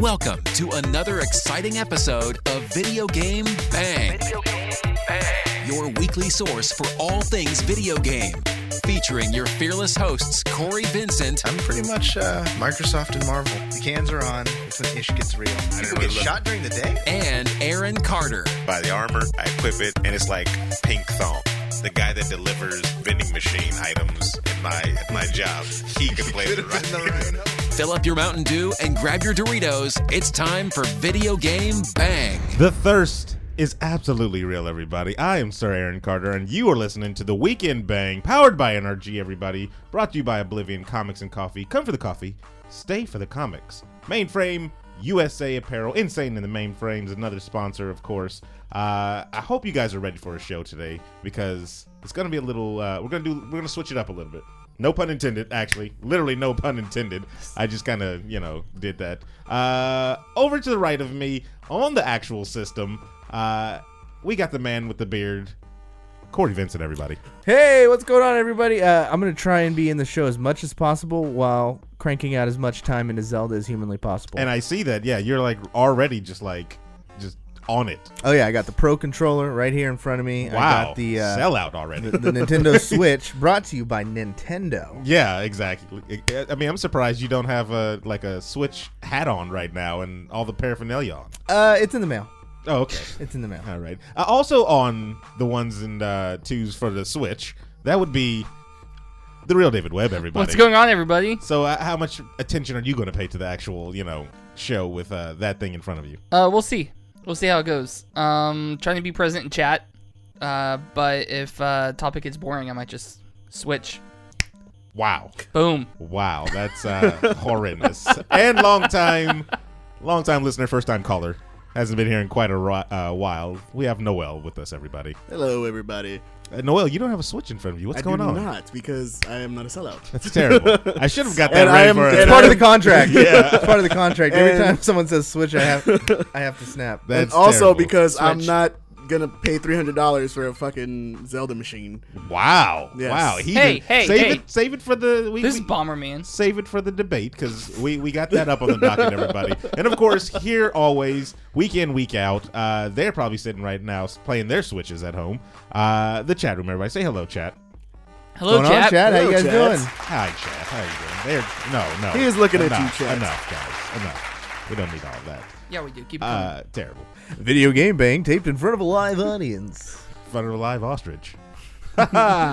Welcome to another exciting episode of Video Game Bang. Your weekly source for all things video game. Featuring your fearless hosts, Corey Vincent. I'm pretty much Microsoft and Marvel. The cans are on. It's when ish gets real. People get shot during the day? And Aaron Carter. Buy the armor, I equip it, and it's like pink thong. The guy that delivers vending machine items at my job, he can play it right. Fill up your Mountain Dew and grab your Doritos. It's time for Video Game Bang. The thirst is absolutely real, everybody. I am Sir Aaron Carter, and you are listening to The Weekend Bang, powered by NRG, everybody. Brought to you by Oblivion Comics and Coffee. Come for the coffee, stay for the comics. Mainframe, USA Apparel, Insane in the Mainframes, another sponsor, of course. I hope you guys are ready for a show today, because it's going to be a little, we're going to switch it up a little bit. No pun intended, actually. Literally no pun intended. I just kind of, did that. Over to the right of me, on the actual system, we got the man with the beard, Corey Vincent, everybody. Hey, what's going on, everybody? I'm going to try and be in the show as much as possible while cranking out as much time into Zelda as humanly possible. And I see that, yeah, you're like already just on it. Oh, yeah, I got the Pro Controller right here in front of me. Wow, I got the sellout already. the Nintendo Switch, brought to you by Nintendo. Yeah, exactly. I mean, I'm surprised you don't have a Switch hat on right now and all the paraphernalia on. It's in the mail. Oh, okay. It's in the mail. All right. Also on the ones and twos for the Switch, that would be the real David Webb, everybody. What's going on, everybody? So how much attention are you going to pay to the actual, show with that thing in front of you? We'll see. We'll see how it goes. Trying to be present in chat, but if topic gets boring, I might just switch. Wow. Boom. Wow, that's horrendous. And long time listener, first time caller. Hasn't been here in quite a while. We have Noel with us, everybody. Hello, everybody. Noel, you don't have a Switch in front of you. What's going on? I do not, because I am not a sellout. That's terrible. I should have got that And ready I am- for and it. It's part of the contract. Yeah. It's part of the contract. Every And- time someone says Switch, I have to snap. That's And also terrible. because I'm Switch. not going to pay $300 for a fucking Zelda machine. Wow. Yes. Wow. Save it for the This is Bomberman. Save it for the debate, because we got that up on the docket, everybody. And of course, here always, week in, week out, they're probably sitting right now playing their Switches at home. The chat room, everybody. Say hello, chat. Hello, Going on, chat? How you Hello, guys chat. doing? Hi, chat. How you doing? No. He is looking at Enough. you, chat. Enough, guys. Enough. We don't need all of that. Yeah, we do. Keep it coming. Terrible. Video Game Bang taped in front of a live audience. In front of a live ostrich. It's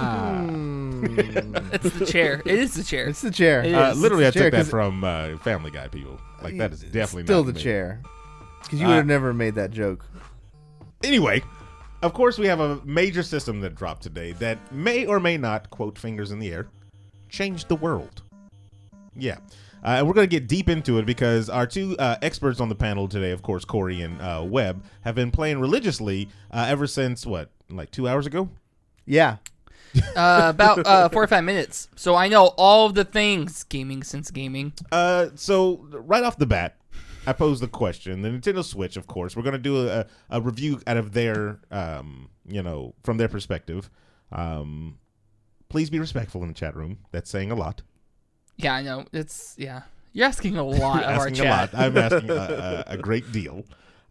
the chair. It is the chair. It's the chair. It is. Literally, I It's the chair, took that 'cause from Family Guy people. Like, that is definitely still not the me. chair. Because you would have never made that joke. Anyway, of course, we have a major system that dropped today that may or may not, quote, fingers in the air, change the world. Yeah. And we're going to get deep into it because our two experts on the panel today, of course, Corey and Webb, have been playing religiously ever since, like 2 hours ago? Yeah. About 45 minutes. So I know all of the things gaming since gaming. So right off the bat, I posed the question. The Nintendo Switch, of course, we're going to do a review out of their, from their perspective. Please be respectful in the chat room. That's saying a lot. Yeah, I know. You're asking a lot of our Asking chat. a lot. I'm asking a great deal.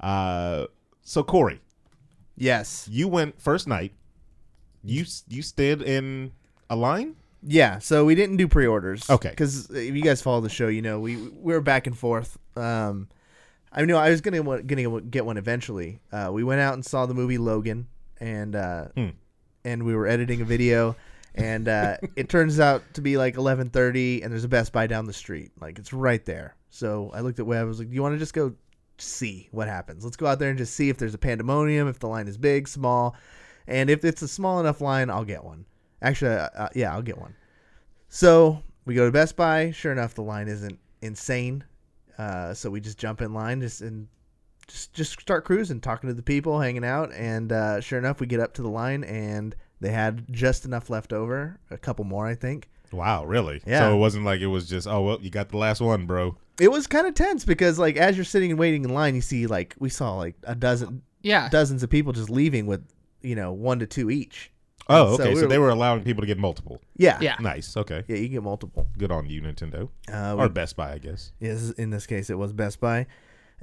So Corey, Yes. you went first night. You stood in a line. Yeah, so we didn't do pre-orders. Okay. Because if you guys follow the show, we were back and forth. I know I was gonna get one eventually. We went out and saw the movie Logan, and we were editing a video, and it turns out to be like 11:30, and there's a Best Buy down the street. Like, it's right there. So I looked at Webb. I was like, "Do you want to just go see what happens? Let's go out there and just see if there's a pandemonium, if the line is big, small, and if it's a small enough line, I'll get one." Actually, I'll get one. So we go to Best Buy. Sure enough, the line isn't insane. So we just jump in line, just start cruising, talking to the people, hanging out, and sure enough, we get up to the line, and they had just enough left over, a couple more, I think. Wow, really? Yeah. So it wasn't like it was just, oh, well, you got the last one, bro. It was kind of tense because, like, as you're sitting and waiting in line, you see, like, we saw like dozens of people just leaving with, 1 to 2 each. Oh, So okay. we So were- they were allowing people to get multiple. Yeah. Yeah. Nice. Okay. Yeah, you get multiple. Good on you, Nintendo. Uh, Or Best Buy, I guess. Yes, in this case, it was Best Buy.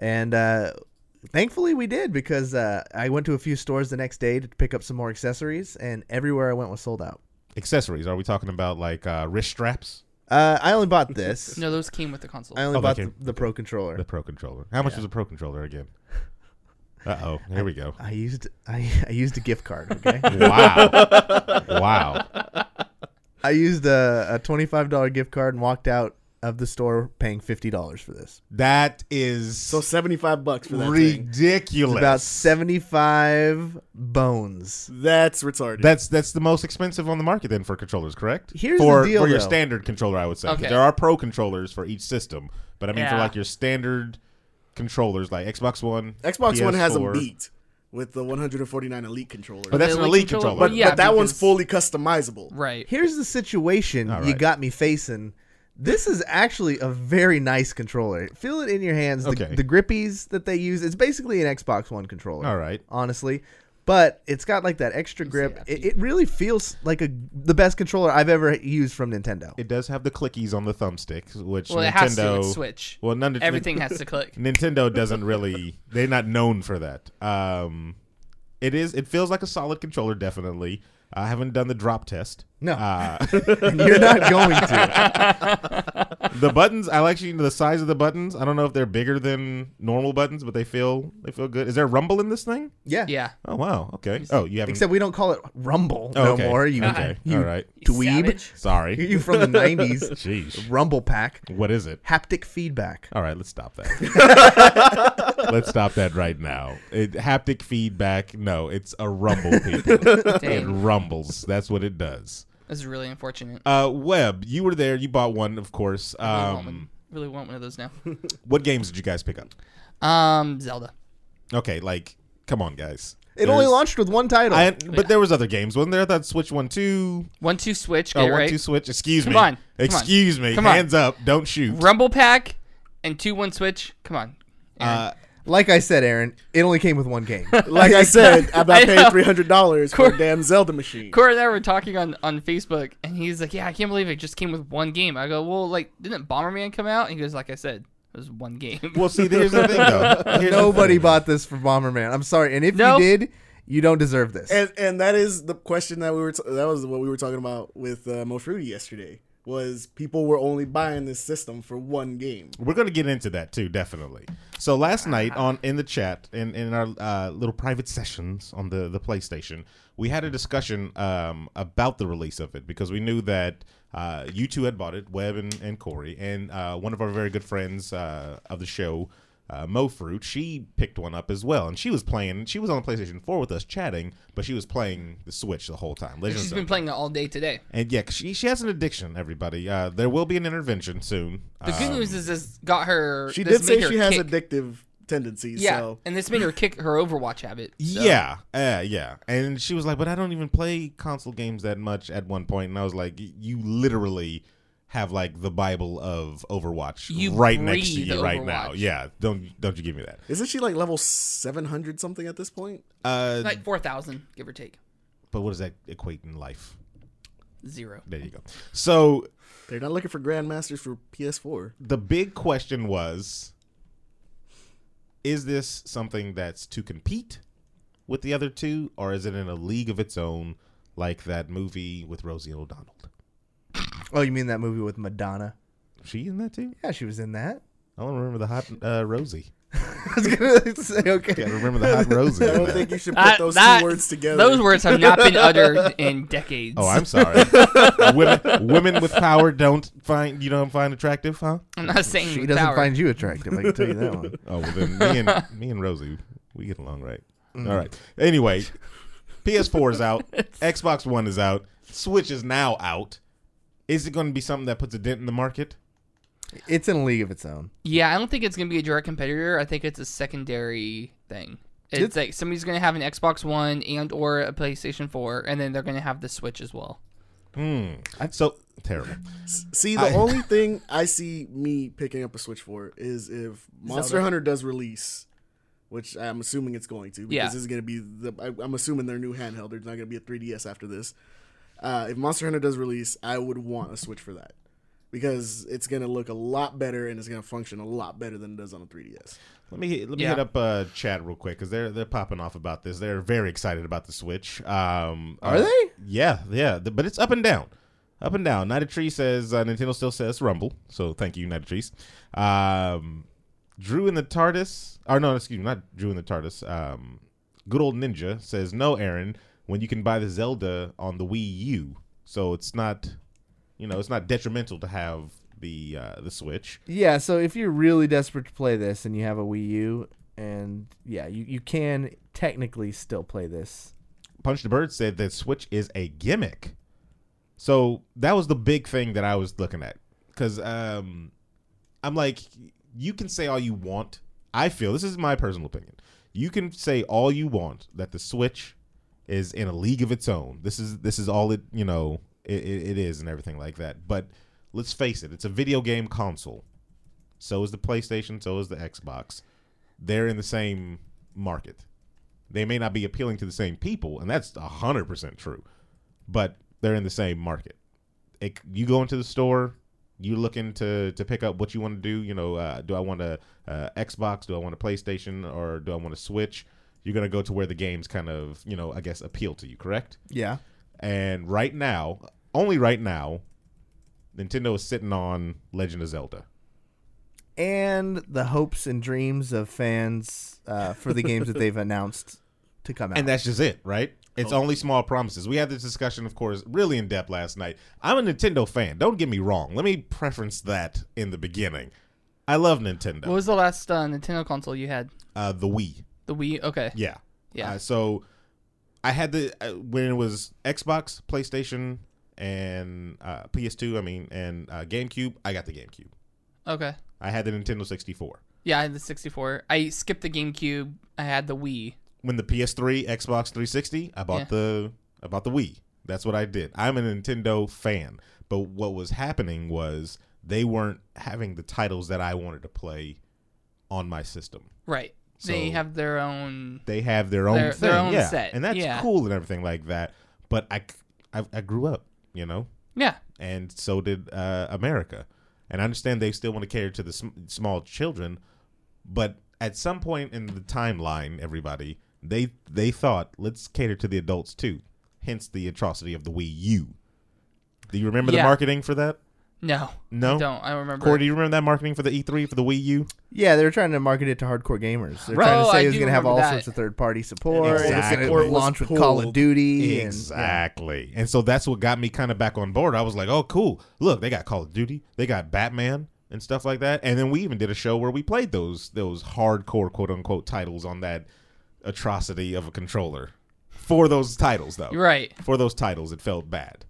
And thankfully we did, because I went to a few stores the next day to pick up some more accessories, and everywhere I went was sold out. Accessories? Are we talking about like wrist straps? I only bought this. No, those came with the console. I only bought okay. the Pro Controller. The Pro Controller. How much was a Pro Controller again? Uh-oh. Here we go. I used a gift card, okay? Wow. I used a $25 gift card and walked out of the store paying $50 for this. That is So $75 for that thing. ridiculous. It's about 75 bones. That's retarded. That's the most expensive on the market then for controllers, correct? Here's for, the deal, for your though. standard controller, I would say. 'Cause Okay. there are Pro controllers for each system, but I mean for Yeah. like your standard controllers, like Xbox One, Xbox One has them PS4. beat with the 149 Elite controller. But that's The an Elite Elite controller? controller. But Yeah, that one's because- fully customizable. Right. Here's the situation All you right. got me facing. This is actually a very nice controller. Feel it in your hands. Okay. The grippies that they use, it's basically an Xbox One controller. All right. Honestly. But it's got like that extra grip. yeah, It really feels like the best controller I've ever used from Nintendo. It does have the clickies on the thumbstick, which Well, Nintendo it has to. It's Switch. Well, Everything has to click. Nintendo doesn't really. They're not known for that. It feels like a solid controller, definitely. I haven't done the drop test. No. And You're not going to. the buttons, I like the size of the buttons. I don't know if they're bigger than normal buttons, but they feel good. Is there rumble in this thing? Yeah. Yeah. Oh wow. Okay. Oh, you haven't. Except we don't call it Rumble Oh, no okay. more. You, Okay. you All right. dweeb. Savage. Sorry. You from the 90s. Jeez. Rumble Pack. What is it? Haptic feedback. All right, let's stop that. Let's stop that right now. Haptic feedback. No, it's a rumble, people. It Dang. rumbles. That's what it does. This is really unfortunate. Webb, you were there. You bought one, of course. Really want one of those now. What games did you guys pick up? Zelda. Okay, like, come on, guys. It only There's- launched with one title. But there was other games, wasn't there? I thought Switch 1-2. 1-2 Switch. Get Oh, it right. 1-2 Switch. Excuse Come me. on. Excuse me. Come on. Hands up. Don't shoot. Rumble Pack and 2-1 Switch. Come on. Aaron. Like I said, Aaron, it only came with one game. Like I said, I'm not I paying know. $300 for a damn Zelda machine. Corey and I were talking on Facebook, and he's like, "Yeah, I can't believe it just came with one game." I go, "Well, like, didn't Bomberman come out?" And he goes, "Like I said, it was one game." Well, see, here's the thing, though. Here's the Nobody thing. bought this for Bomberman. I'm sorry. And if No. you did, you don't deserve this. And that is the question that that was what we were talking about with Mo Fruity yesterday. Was people were only buying this system for one game. We're going to get into that too, definitely. So last night in the chat, in our little private sessions on the PlayStation, we had a discussion about the release of it because we knew that you two had bought it, Webb and Corey, and one of our very good friends of the show, Mo Fruit, she picked one up as well, and she was playing. She was on the PlayStation 4 with us chatting, but she was playing the Switch the whole time. Legend of She's been Zelda. playing it all day today. And yeah, 'cause she has an addiction. Everybody, there will be an intervention soon. The good news is this got her. She this did say made her she has kick- addictive tendencies. Yeah, So. and this made her kick her Overwatch habit. So. Yeah, yeah. And she was like, but I don't even play console games that much at one point. And I was like, you literally have like the Bible of Overwatch You right next to breathe you right now. Overwatch. Yeah, don't you give me that. Isn't she like level 700 something at this point? Like 4,000, give or take. But what does that equate in life? 0. There you go. So They're not looking for grandmasters for PS4. the big question was, is this something that's to compete with the other two, or is it in a league of its own, like that movie with Rosie O'Donnell? Oh, you mean that movie with Madonna? Was she in that too? Yeah, she was in that. I don't remember the hot Rosie. I was gonna say okay. Can't remember the hot Rosie. I in don't that. think you should put those two words together. Those words have not been uttered in decades. Oh, I'm sorry. women with power don't find attractive, huh? I'm not saying She with doesn't power. find you attractive. I can tell you that one. Oh, well then me and Rosie, we get along right. All right. Anyway, PS4 is out. Xbox One is out. Switch is now out. Is it going to be something that puts a dent in the market? It's in a league of its own. Yeah, I don't think it's going to be a direct competitor. I think it's a secondary thing. It's like somebody's going to have an Xbox One and or a PlayStation 4, and then they're going to have the Switch as well. So terrible. See, the only thing I see me picking up a Switch for is if Monster Zelda. Hunter does release, which I'm assuming it's going to, because Yeah. this is going to be I'm assuming their new handheld. There's not going to be a 3DS after this. If Monster Hunter does release, I would want a Switch for that. because it's gonna look a lot better and it's gonna function a lot better than it does on a 3DS. Let me hit up chat real quick because they're popping off about this. They're very excited about the Switch. Are they? Yeah. But it's up and down. Up and down. Night of Tree says Nintendo still says Rumble. So thank you, Night of Trees. Drew in the TARDIS. Or no, excuse me, not Drew in the TARDIS. Good old Ninja says no, Aaron. When you can buy the Zelda on the Wii U, so it's not, it's not detrimental to have the Switch. Yeah, so if you're really desperate to play this and you have a Wii U, and yeah, you can technically still play this. Punch the Bird said that Switch is a gimmick. So that was the big thing that I was looking at. Because I'm like, you can say all you want. I feel, this is my personal opinion, you can say all you want that the Switch is in a league of its own. This is all it, it is and everything like that. But let's face it, it's a video game console. So is the PlayStation, so is the Xbox. They're in the same market. They may not be appealing to the same people, and that's 100% true. But they're in the same market. You go into the store, you looking to pick up what you want to do. Do I want a Xbox? Do I want a PlayStation? Or do I want a Switch? You're going to go to where the games kind of, I guess, appeal to you, correct? Yeah. And right now, only right now, Nintendo is sitting on Legend of Zelda. And the hopes and dreams of fans for the games that they've announced to come out. And that's just it, right? It's only small promises. We had this discussion, of course, really in depth last night. I'm a Nintendo fan. Don't get me wrong. Let me preference that in the beginning. I love Nintendo. What was the last Nintendo console you had? The Wii. The Wii? Okay. Yeah. Yeah. So I had when it was Xbox, PlayStation, and PS2, and GameCube, I got the GameCube. Okay. I had the Nintendo 64. Yeah, I had the 64. I skipped the GameCube. I had the Wii. When the PS3, Xbox 360, I bought the Wii. That's what I did. I'm a Nintendo fan. But what was happening was they weren't having the titles that I wanted to play on my system. Right. So they have their own. They have their own thing. Their own yeah. set. And that's cool and everything like that. But I grew up, Yeah. And so did America. And I understand they still want to cater to the small children, but at some point in the timeline, everybody, they thought, let's cater to the adults too. Hence the atrocity of the Wii U. Do you remember the marketing for that? No. No? I don't. I remember. Corey, do you remember that marketing for the E3 for the Wii U? Yeah, they were trying to market it to hardcore gamers. They're Right. trying to say I it was do going to have all remember sorts that. of third-party support. Exactly. It's going to launch with Call of Duty. Exactly. And so that's what got me kind of back on board. I was like, oh, cool. Look, they got Call of Duty. They got Batman and stuff like that. And then we even did a show where we played those hardcore, quote-unquote, titles on that atrocity of a controller. For those titles, though. Right. For those titles, it felt bad.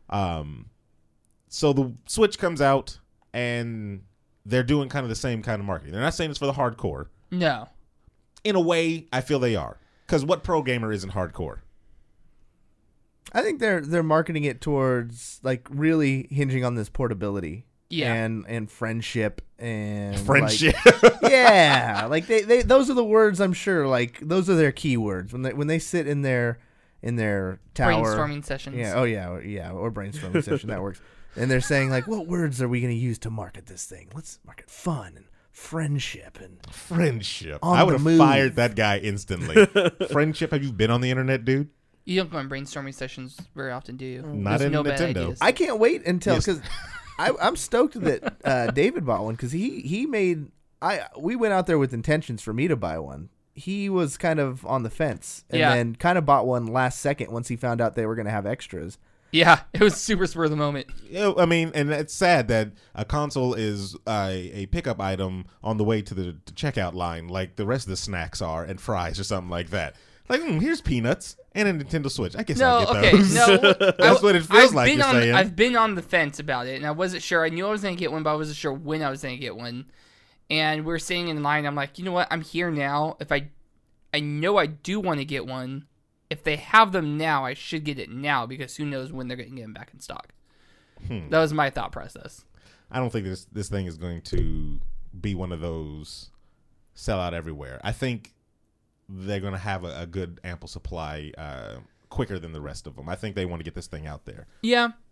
So the Switch comes out, and they're doing kind of the same kind of marketing. They're not saying it's for the hardcore. No. In a way, I feel they are. Because what pro gamer isn't hardcore? I think they're marketing it towards like really hinging on this portability. Yeah. And friendship and Friendship. Like, yeah. Like they those are the words I'm sure, like those are their keywords. When they sit in their tower. Brainstorming sessions. Yeah, or brainstorming session, that works. And they're saying like, what words are we going to use to market this thing? Let's market fun and friendship and Friendship. On I would the have move. fired that guy instantly. Friendship. Have you been on the internet, dude? You don't go on brainstorming sessions very often, do you? Not There's in no bad Nintendo. ideas. I can't wait until Yes. because I'm stoked that David bought one because he made we went out there with intentions for me to buy one. He was kind of on the fence and then kind of bought one last second once he found out they were going to have extras. Yeah, it was super spur of the moment. I mean, and it's sad that a console is a pickup item on the way to the checkout line, like the rest of the snacks are, and fries or something like that. Like, here's peanuts and a Nintendo Switch. I guess I'll get those. That's what it feels like you're saying. I've been on the fence about it, and I wasn't sure. I knew I was going to get one, but I wasn't sure when I was going to get one. And we were sitting in line. I'm like, you know what? I'm here now. If I know I do want to get one. If they have them now, I should get it now because who knows when they're going to get them back in stock. That was my thought process. I don't think this thing is going to be one of those sell out everywhere. I think they're going to have a good ample supply quicker than the rest of them. I think they want to get this thing out there. Yeah,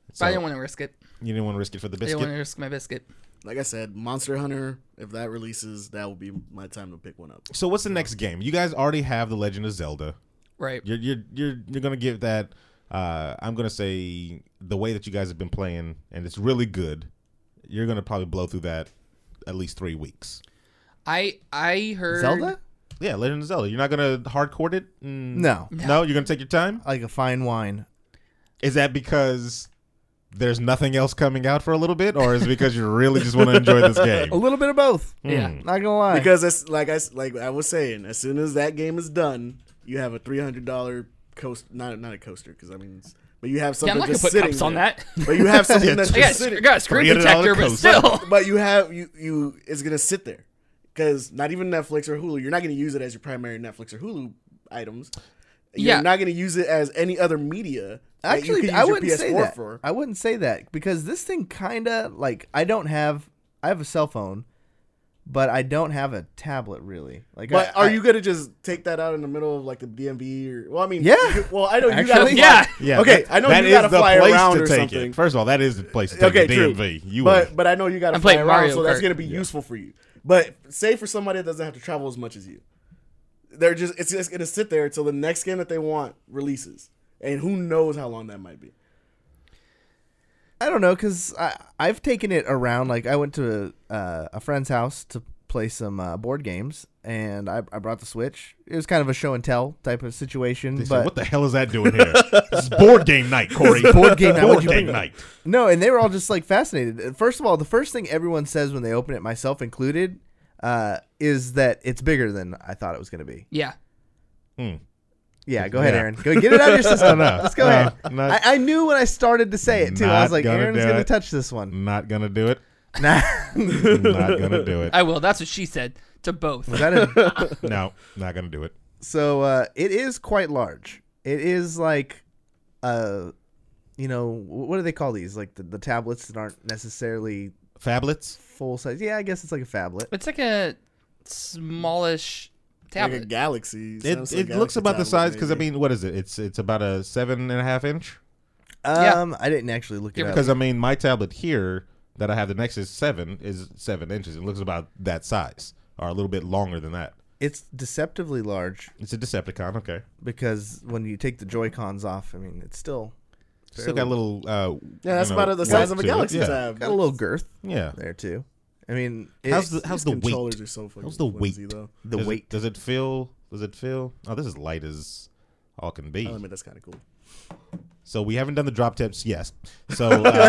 But I didn't want to risk it. You didn't want to risk it for the I didn't want to biscuit? risk my biscuit. Like I said, Monster Hunter, if that releases, that will be my time to pick one up. So what's the next game? You guys already have The Legend of Zelda. Right. You're gonna give that. I'm gonna say the way that you guys have been playing, and it's really good. You're gonna probably blow through that at least 3 weeks. I heard Zelda? Yeah, Legend of Zelda. You're not gonna hardcore it. No. No, you're gonna take your time. Like a fine wine. Is that because there's nothing else coming out for a little bit, or is it because you really just want to enjoy this game? A little bit of both. Yeah. Not gonna lie. Because it's like I was saying, as soon as that game is done, you have a $300 coaster, not a coaster, because I mean, but you have Yeah, something I'm not gonna just put sitting cups on there. that. But you have something that's I just sitting. got a screen $300 protector, but coaster. still. But you have you it's gonna sit there because not even Netflix or Hulu. You're not gonna use it as your primary Netflix or Hulu items. You're Yeah. not gonna use it as any other media. that you Actually, can use I your wouldn't say PS4 that. for. I wouldn't say that because this thing kind of like I have a cell phone, but I don't have a tablet really. Like, But are you gonna just take that out in the middle of like the DMV or? Well, I mean, Yeah. Well, I know you Actually, gotta fly. yeah. Yeah, Okay, I know you gotta fly around or take something. it. First of all, that is the place to take Okay, the true. DMV. You But I know you gotta I'm fly playing around, Mario so that's Kart. gonna be useful for you. But say for somebody that doesn't have to travel as much as you, it's just gonna sit there until the next game that they want releases, and who knows how long that might be. I don't know because I've taken it around. Like I went to a friend's house to play some board games, and I brought the Switch. It was kind of a show and tell type of situation. They said, but what the hell is that doing here? This is board game night, Corey. board game night. Board What'd you game bring? night. No, and they were all just like fascinated. First of all, the first thing everyone says when they open it, myself included, is that it's bigger than I thought it was going to be. Yeah. Yeah, go ahead, Yeah. Aaron. Go get it out of your system. No, Let's go no, ahead. not- I knew when I started to say it too. I Not was like, gonna Aaron's do going to it. touch this one. Not gonna do it. Nah. Not gonna do it. I will. That's what she said to both. Was that it? No, not gonna do it. So it is quite large. It is like, what do they call these? Like the tablets that aren't necessarily Phablets. full size. Yeah, I guess it's like a phablet. It's like a smallish Like a tablet. Galaxy. It Samsung looks Galaxy about the tablet, size because I maybe. mean, what is it? It's about a 7.5 inch. Yeah. I didn't actually look it Give or up. Because I mean, my tablet here that I have the Nexus 7 is 7 inches. It looks about that size, or a little bit longer than that. It's deceptively large It's a Decepticon. Okay, because when you take the Joy-Cons off, I mean, it's still still got a little. Yeah, that's you know, about the size weight of a to it. Galaxy Yeah. tab. got a little girth Yeah. there too. I mean, How's it's the These controllers weight? are so fucking How's the flimsy, weight? though. the Does weight. Does it feel? Does it feel? Oh, this is light as all can be. I mean, that's kind of cool. So we haven't done the drop tips. Yes. So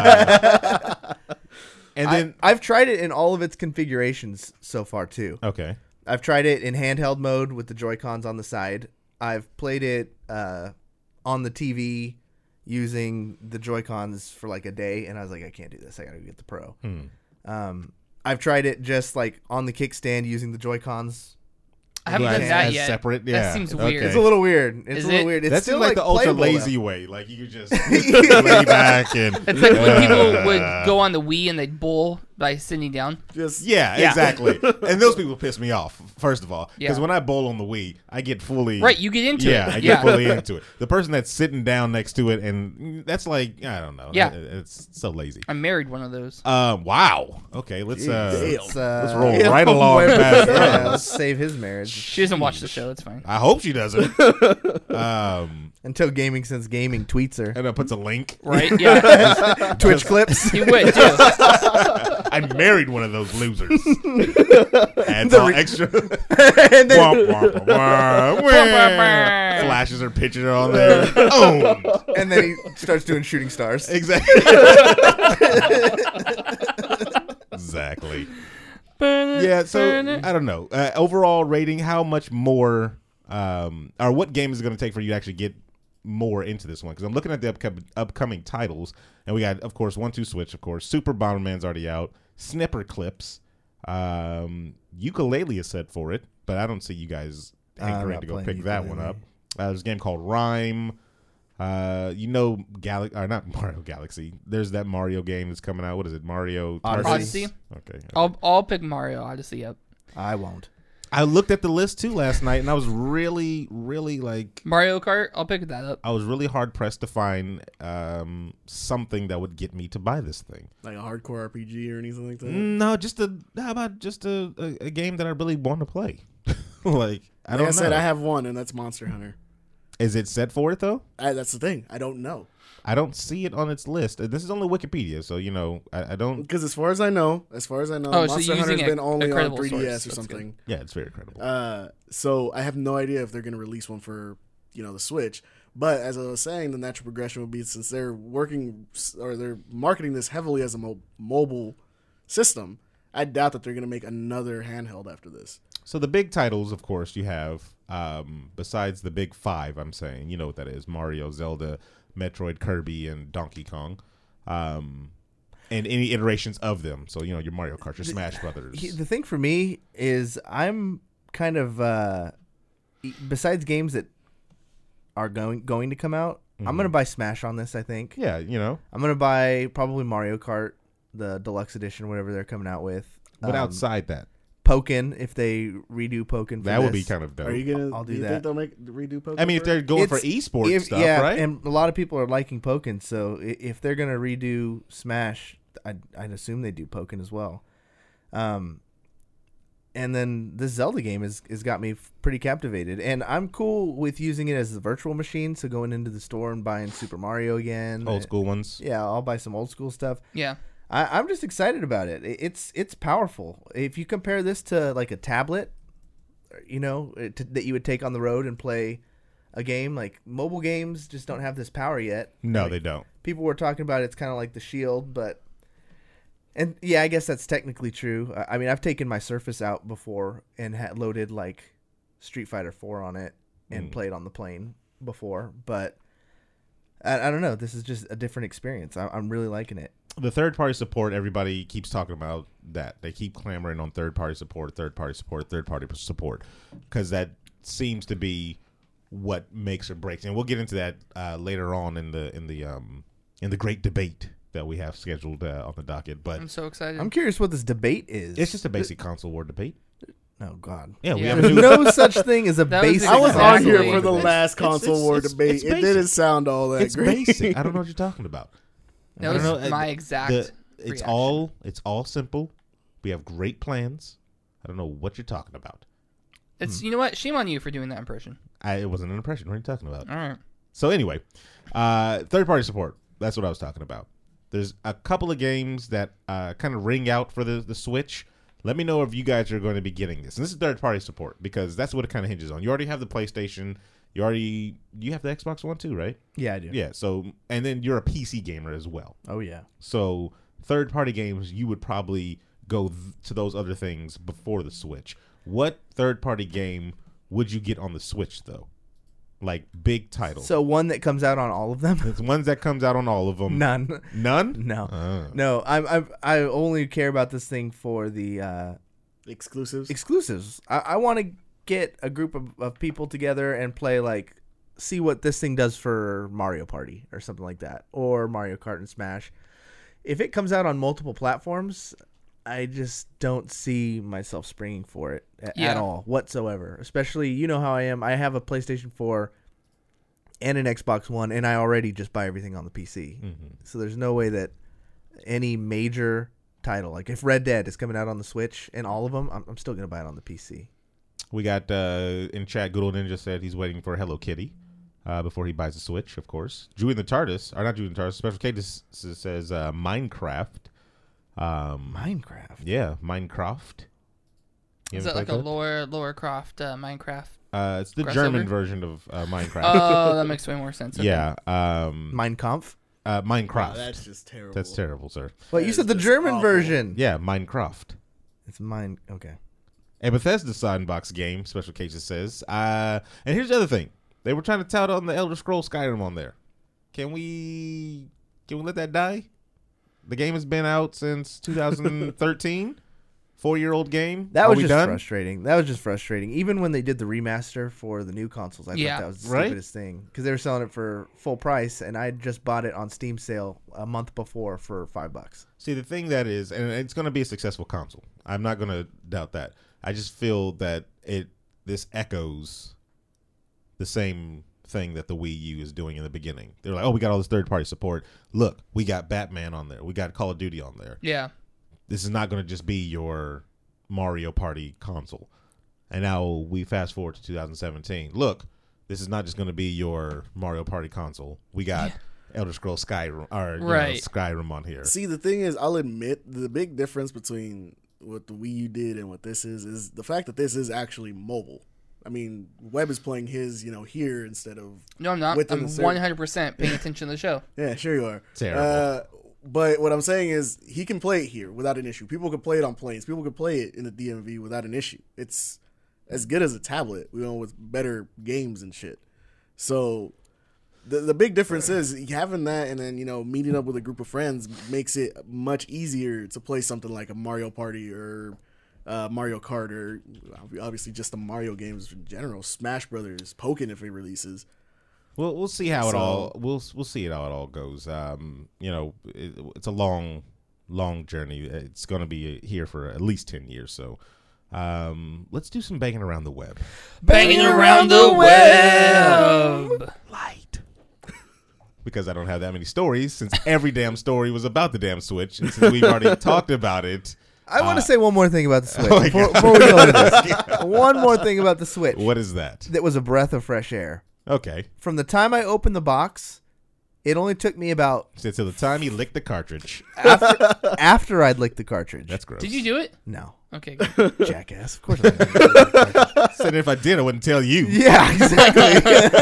and then I've tried it in all of its configurations so far too. okay. I've tried it in handheld mode with the Joy-Cons on the side. I've played it on the TV using the Joy-Cons for like a day, and I was like, I can't do this. I gotta get the Pro. I've tried it just like on the kickstand using the Joy-Cons. I haven't As- done that as yet. separate? That Yeah, seems okay. weird. It's a little weird. It's Is a little it? weird. It's That still seems like the ultra playable, though. lazy way. Like you could just lay back and It's like when people would go on the Wii and they'd bowl by sitting down. Just Yeah, Yeah. exactly. And those people piss me off, first of all. Because Yeah. when I bowl on the Wii, I get fully... Right, you get into yeah, it. I get fully into it. The person that's sitting down next to it, and that's like, I don't know. Yeah. It's so lazy. I married one of those. Wow. Okay, let's Let's roll yeah, right along wait, past yeah, those. let's save his marriage She doesn't watch the show. It's fine. I hope she doesn't. until Gaming Sense Gaming tweets her. And it puts a link. Right? Yeah. Twitch clips. He would, too. I married one of those losers. Adds all extra. and then Womp, womp, womp, wah. Flashes her picture on there. Owned. and then he starts doing shooting stars. Exactly. Exactly. Yeah, so I don't know. Overall rating, how much more, or what game is it going to take for you to actually get more into this one? Because I'm looking at the upcoming titles, and we got, of course, 1-2 Switch, of course. Super Bomberman's already out. Snipper Clips. Ukulele is set for it, but I don't see you guys hankering not to go playing pick that one Ukulele. up. There's a game called Rhyme. Not Mario Galaxy. There's that Mario game that's coming out. What is it? Mario Odyssey. Odyssey. Okay. I'll pick Mario Odyssey up. I won't. I looked at the list too last night, and I was really, really like Mario Kart. I'll pick that up. I was really hard pressed to find something that would get me to buy this thing. Like a hardcore RPG or anything like that. No, how about just a game that I really want to play? Like I don't know. Said, I have one, and that's Monster Hunter. Is it set for it though? That's the thing. I don't know. I don't see it on its list. This is only Wikipedia, so I don't. Because as far as I know, Monster Hunter's been only on 3DS or something. Yeah, it's very credible. So I have no idea if they're going to release one for the Switch. But as I was saying, the natural progression would be, since they're they're marketing this heavily as a mobile system, I doubt that they're going to make another handheld after this. So the big titles, of course, you have besides the big five. I'm saying, you know what that is: Mario, Zelda, Metroid, Kirby, and Donkey Kong, and any iterations of them. So your Mario Kart, your Smash Brothers. The thing for me is I'm kind of besides games that are going to come out, I'm gonna buy Smash on this. I think. Yeah, I'm gonna buy probably Mario Kart, the deluxe edition, whatever they're coming out with. But outside that, Pokken, if they redo Pokken, that would be kind of dope. Are you gonna? I'll do you that. think they'll redo Pokken? I mean, if they're going for esports stuff, right? And a lot of people are liking Pokken, so if they're gonna redo Smash, I'd assume they do Pokken as well. And then this Zelda game has got me pretty captivated, and I'm cool with using it as a virtual machine. So going into the store and buying Super Mario again, old school ones. Yeah, I'll buy some old school stuff. Yeah. I'm just excited about it. It's powerful. If you compare this to like a tablet, that you would take on the road and play a game, like mobile games just don't have this power yet. No, they don't. People were talking about it's kind of like the Shield, and yeah, I guess that's technically true. I mean, I've taken my Surface out before and had loaded like Street Fighter 4 on it and played on the plane before, but I don't know. This is just a different experience. I'm really liking it. The third-party support, everybody keeps talking about that. They keep clamoring on third-party support, because that seems to be what makes or breaks. And we'll get into that later on in the great debate that we have scheduled on the docket. But I'm so excited. I'm curious what this debate is. It's just a basic console war debate. Oh God! Yeah, we Yeah. have a There's new. no such thing as a That was basic. I was on Exactly. here for the last console war debate. it's It didn't sound all that It's great. basic. I don't know what you're talking about. That I was don't know. my exact. It's reaction. all simple. We have great plans. I don't know what you're talking about. It's you know what? Shame on you for doing that impression. It wasn't an impression. What are you talking about? All right. So anyway, third-party support. That's what I was talking about. There's a couple of games that kind of ring out for the Switch. Let me know if you guys are going to be getting this. And this is third-party support because that's what it kind of hinges on. You already have the PlayStation. You have the Xbox One too, right? Yeah, I do. Yeah. So and then you're a PC gamer as well. Oh yeah. So third-party games, you would probably go to those other things before the Switch. What third-party game would you get on the Switch though? Like big titles. So one that comes out on all of them? It's ones that comes out on all of them. None. None? No. No. I only care about this thing for the Exclusives. exclusives. I want to get a group of people together and play, like, see what this thing does for Mario Party or something like that, or Mario Kart and Smash. If it comes out on multiple platforms, I just don't see myself springing for it at all whatsoever. Especially, you know how I am. I have a PlayStation 4 and an Xbox One, and I already just buy everything on the PC. Mm-hmm. So there's no way that any major title, like if Red Dead is coming out on the Switch and all of them, I'm still going to buy it on the PC. We got in chat, Good Old Ninja said he's waiting for Hello Kitty before he buys a Switch, of course. Not Julie in the TARDIS, Special K says Minecraft. Minecraft? Yeah, Minecraft. You Is haven't that like played a Laura Croft Minecraft? It's the crossover? German version of Minecraft. Oh, that makes way more sense. Okay. Yeah. Mein Kampf? Minecraft. Wow, that's just terrible. That's terrible, sir. Well, you That said is the just German awful. version. Yeah, Minecraft. It's mine. Okay. A Bethesda sandbox game, Special Cases says. And here's the other thing. They were trying to tout on the Elder Scrolls Skyrim on there. Can we let that die? The game has been out since 2013. 4-year-old game. That Are was we just done? frustrating. Even when they did the remaster for the new consoles, I thought that was the Right? stupidest thing. Because they were selling it for full price, and I just bought it on Steam sale a month before for $5. See, the thing that is, and it's going to be a successful console. I'm not going to doubt that. I just feel that this echoes the same thing that the Wii U is doing in the beginning. They're like, oh, we got all this third-party support. Look, we got Batman on there. We got Call of Duty on there. Yeah. This is not going to just be your Mario Party console. And now we fast forward to 2017. Look, this is not just going to be your Mario Party console. We got Elder Scrolls Skyrim, Skyrim on here. See, the thing is, I'll admit the big difference between what the Wii U did and what this is the fact that this is actually mobile. I mean, Webb is playing his, here instead of... No, I'm not. I'm 100% paying attention to the show. Yeah, sure you are. Terrible. But what I'm saying is he can play it here without an issue. People can play it on planes. People can play it in the DMV without an issue. It's as good as a tablet, with better games and shit. So the big difference is having that and then, meeting up with a group of friends makes it much easier to play something like a Mario Party or Mario Kart or obviously just the Mario games in general. Smash Brothers, Pokken if it releases. We'll see how it all we'll see how it all goes. It's a long journey. It's going to be here for at least 10 years. So let's do some banging around the web. Banging around the web. Light. Because I don't have that many stories, since every damn story was about the damn Switch, and since we've already talked about it. I want to say one more thing about the Switch before we go into this. One more thing about the Switch. What is that? That was a breath of fresh air. Okay. From the time I opened the box, it only took me about... Until the time he licked the cartridge. After I'd licked the cartridge. That's gross. Did you do it? No. Okay, good. Jackass. Of course I didn't. Said if I did, I wouldn't tell you. Yeah, exactly.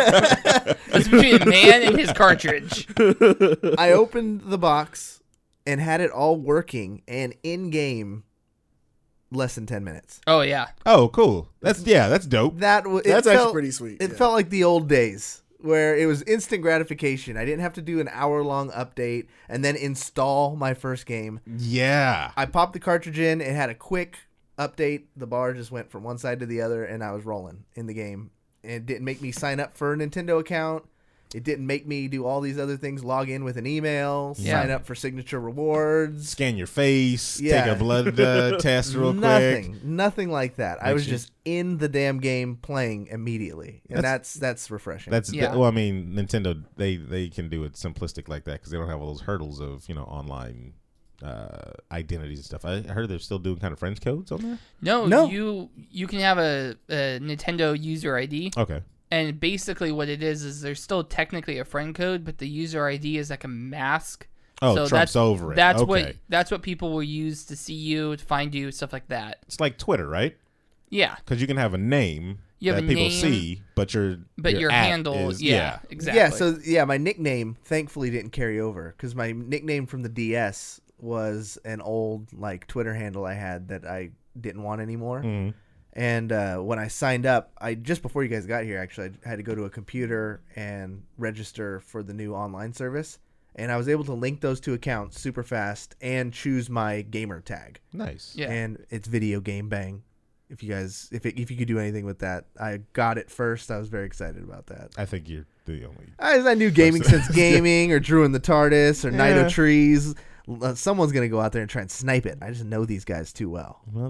It's between a man and his cartridge. I opened the box and had it all working and in-game less than 10 minutes. Oh, yeah. Oh, cool. That's dope. That's actually pretty sweet. It felt like the old days where it was instant gratification. I didn't have to do an hour-long update and then install my first game. Yeah. I popped the cartridge in. It had a quick update. The bar just went from one side to the other, and I was rolling in the game. It didn't make me sign up for a Nintendo account. It didn't make me do all these other things, log in with an email, sign up for signature rewards. Scan your face, take a blood test real quick. Nothing like that. I was just in the damn game playing immediately. And that's refreshing. Well, I mean, Nintendo, they can do it simplistic like that because they don't have all those hurdles of, online identities and stuff. I heard they're still doing kind of friends codes on there? No. You can have a Nintendo user ID. Okay. And basically what it is there's still technically a friend code, but the user ID is like a mask. Oh, so trumps over it. That's what people will use to see you, to find you, stuff like that. It's like Twitter, right? Yeah. Because you can have a name that people see, but your handle is, exactly. Yeah, so my nickname thankfully didn't carry over because my nickname from the DS was an old Twitter handle I had that I didn't want anymore. Mm-hmm. And when I signed up, just before you guys got here, actually, I had to go to a computer and register for the new online service. And I was able to link those two accounts super fast and choose my gamer tag. Nice. Yeah. And it's Video Game Bang. If you could do anything with that, I got it first. I was very excited about that. I think you're the only. I knew Gaming Sense Gaming or Drew in the TARDIS or Nido Trees. Someone's going to go out there and try and snipe it. I just know these guys too well. Well,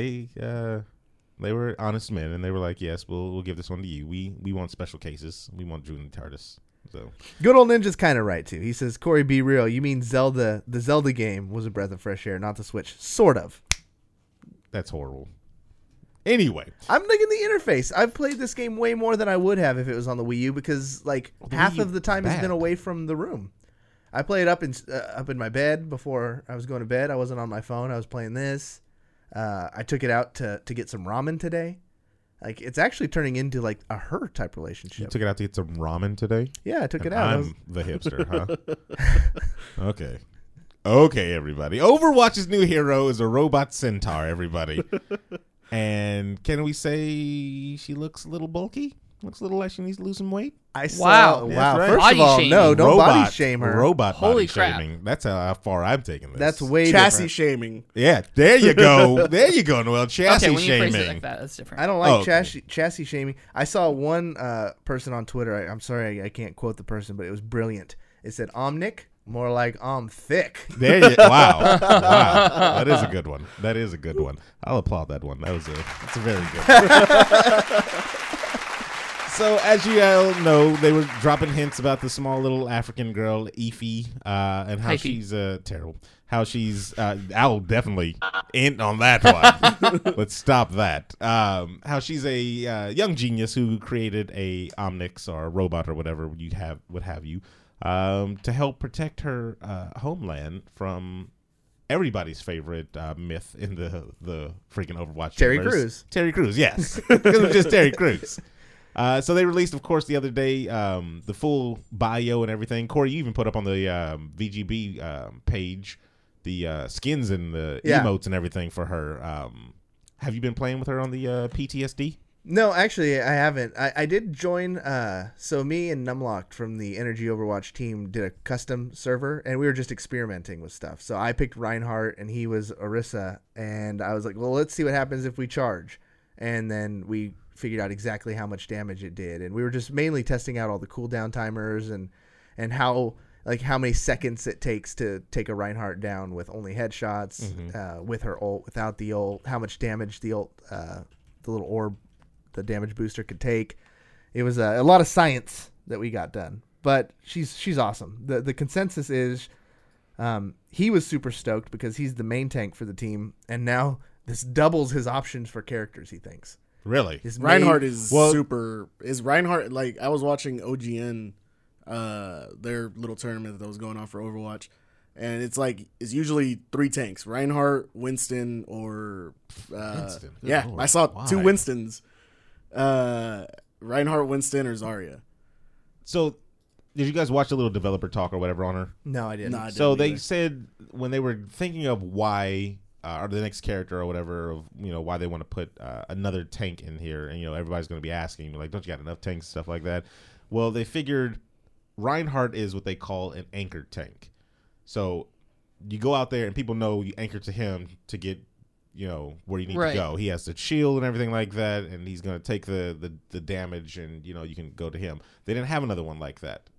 they were honest men, and they were like, "Yes, we'll give this one to you. We want special cases. We want Drew and the TARDIS." So good old Ninja's kind of right too. He says, "Corey, be real. You mean Zelda? The Zelda game was a breath of fresh air, not the Switch. Sort of." That's horrible. Anyway, I'm liking the interface. I've played this game way more than I would have if it was on the Wii U because half of the time it's been away from the room. I play it up in my bed before I was going to bed. I wasn't on my phone. I was playing this. I took it out to get some ramen today. It's actually turning into a her type relationship. You took it out to get some ramen today? Yeah, I took it out. I'm the hipster, huh? Okay, everybody. Overwatch's new hero is a robot centaur, everybody. And can we say she looks a little bulky? Looks a little like she needs to lose some weight. Wow. Right. First body of all, shaming. no, don't body shame her. Robot Holy body crap. shaming. That's how far I'm taking this. That's way chassis different. shaming. Yeah, there you go. There you go, Noel. Chassis Okay, when you shaming. phrase it like that, that's different. I don't like chassis shaming. I saw one person on Twitter. I'm sorry, I can't quote the person, but it was brilliant. It said, Omnic, More like I'm thick. There you wow. Wow. That is a good one. That is a good one. I'll applaud that one. That's a very good one. So as you all know, they were dropping hints about the small little African girl, Ify, and how she's terrible. How she's I'll definitely end on that one. Let's stop that. How she's a young genius who created a Omnix or a robot or whatever you have, what have you, to help protect her homeland from everybody's favorite myth in the freaking Overwatch Terry universe. Crews. Terry Crews, yes. Because it was just Terry Crews. So they released, of course, the other day the full bio and everything. Corey, you even put up on the VGB page the skins and the emotes and everything for her. Have you been playing with her on the PTSD? No, actually, I haven't. I did join. So me and Numlocked from the Energy Overwatch team did a custom server, and we were just experimenting with stuff. So I picked Reinhardt, and he was Orisa, and I was like, well, let's see what happens if we charge. And then we figured out exactly how much damage it did, and we were just mainly testing out all the cooldown timers and how many seconds it takes to take a Reinhardt down with only headshots, with her ult, without the ult, how much damage the ult, the little orb, the damage booster could take. It was a lot of science that we got done, but she's awesome. The consensus is he was super stoked because he's the main tank for the team, and now this doubles his options for characters, he thinks. Really? Reinhardt is super. Is Reinhardt, like, I was watching OGN, their little tournament that was going on for Overwatch, and it's usually 3 tanks: Reinhardt, Winston, or Winston. yeah, Lord, I saw why? 2 Winstons, Reinhardt, Winston, or Zarya. So did you guys watch a little developer talk or whatever on her? No, I didn't. No, I So didn't they either. said when they were thinking of why, or the next character or whatever, of why they want to put another tank in here, and everybody's going to be asking, like, don't you got enough tanks, stuff like that. Well, they figured Reinhardt is what they call an anchored tank. So you go out there and people know you anchor to him to get where you need to go. He has the shield and everything like that, and he's going to take the damage, and you can go to him. They didn't have another one like that.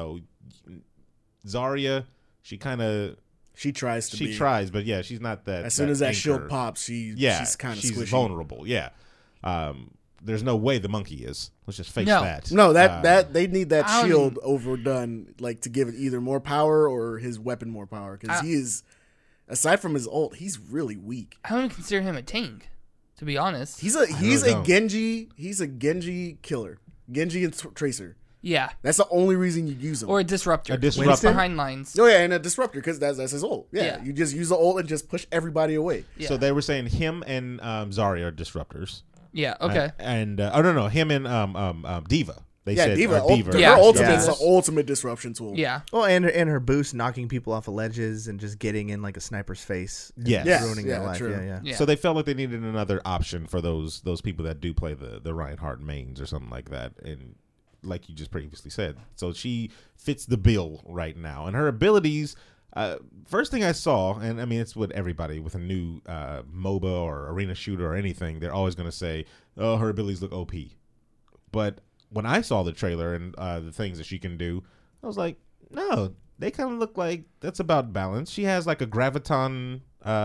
Zarya, she tries, but yeah, she's not that. As soon as that anchor. shield pops, she's kind of squishy. Vulnerable. Yeah. There's no way the monkey is. Let's just face No. that. No, that they need that I don't shield overdone, like, to give it either more power or his weapon more power, because he is, aside from his ult, he's really weak. I don't even consider him a tank, to be honest. He's a don't. Genji killer, Genji and Tracer. Yeah. That's the only reason you use him. Or a disruptor. A disruptor. Behind lines. Oh yeah, and a disruptor, because that's his ult. Yeah. You just use the ult and just push everybody away. Yeah. So they were saying him and Zarya are disruptors. Yeah, okay. And no, him and Diva. They Yeah, said Diva. Diva. Yeah. Her ultimate's Yeah. the ultimate disruption tool. Yeah. Well, and her boost, knocking people off of ledges and just getting in like a sniper's face. and Yes. Yes. ruining their Yeah, life. true. Yeah. Yeah. So they felt like they needed another option for those people that do play the Reinhardt mains or something like that. And like you just previously said, so she fits the bill right now. And her abilities, first thing I saw, and I mean it's with everybody with a new MOBA or arena shooter or anything, they're always going to say, oh, her abilities look OP. But when I saw the trailer and the things that she can do, I was like, no, they kind of look like that's about balance. She has like a graviton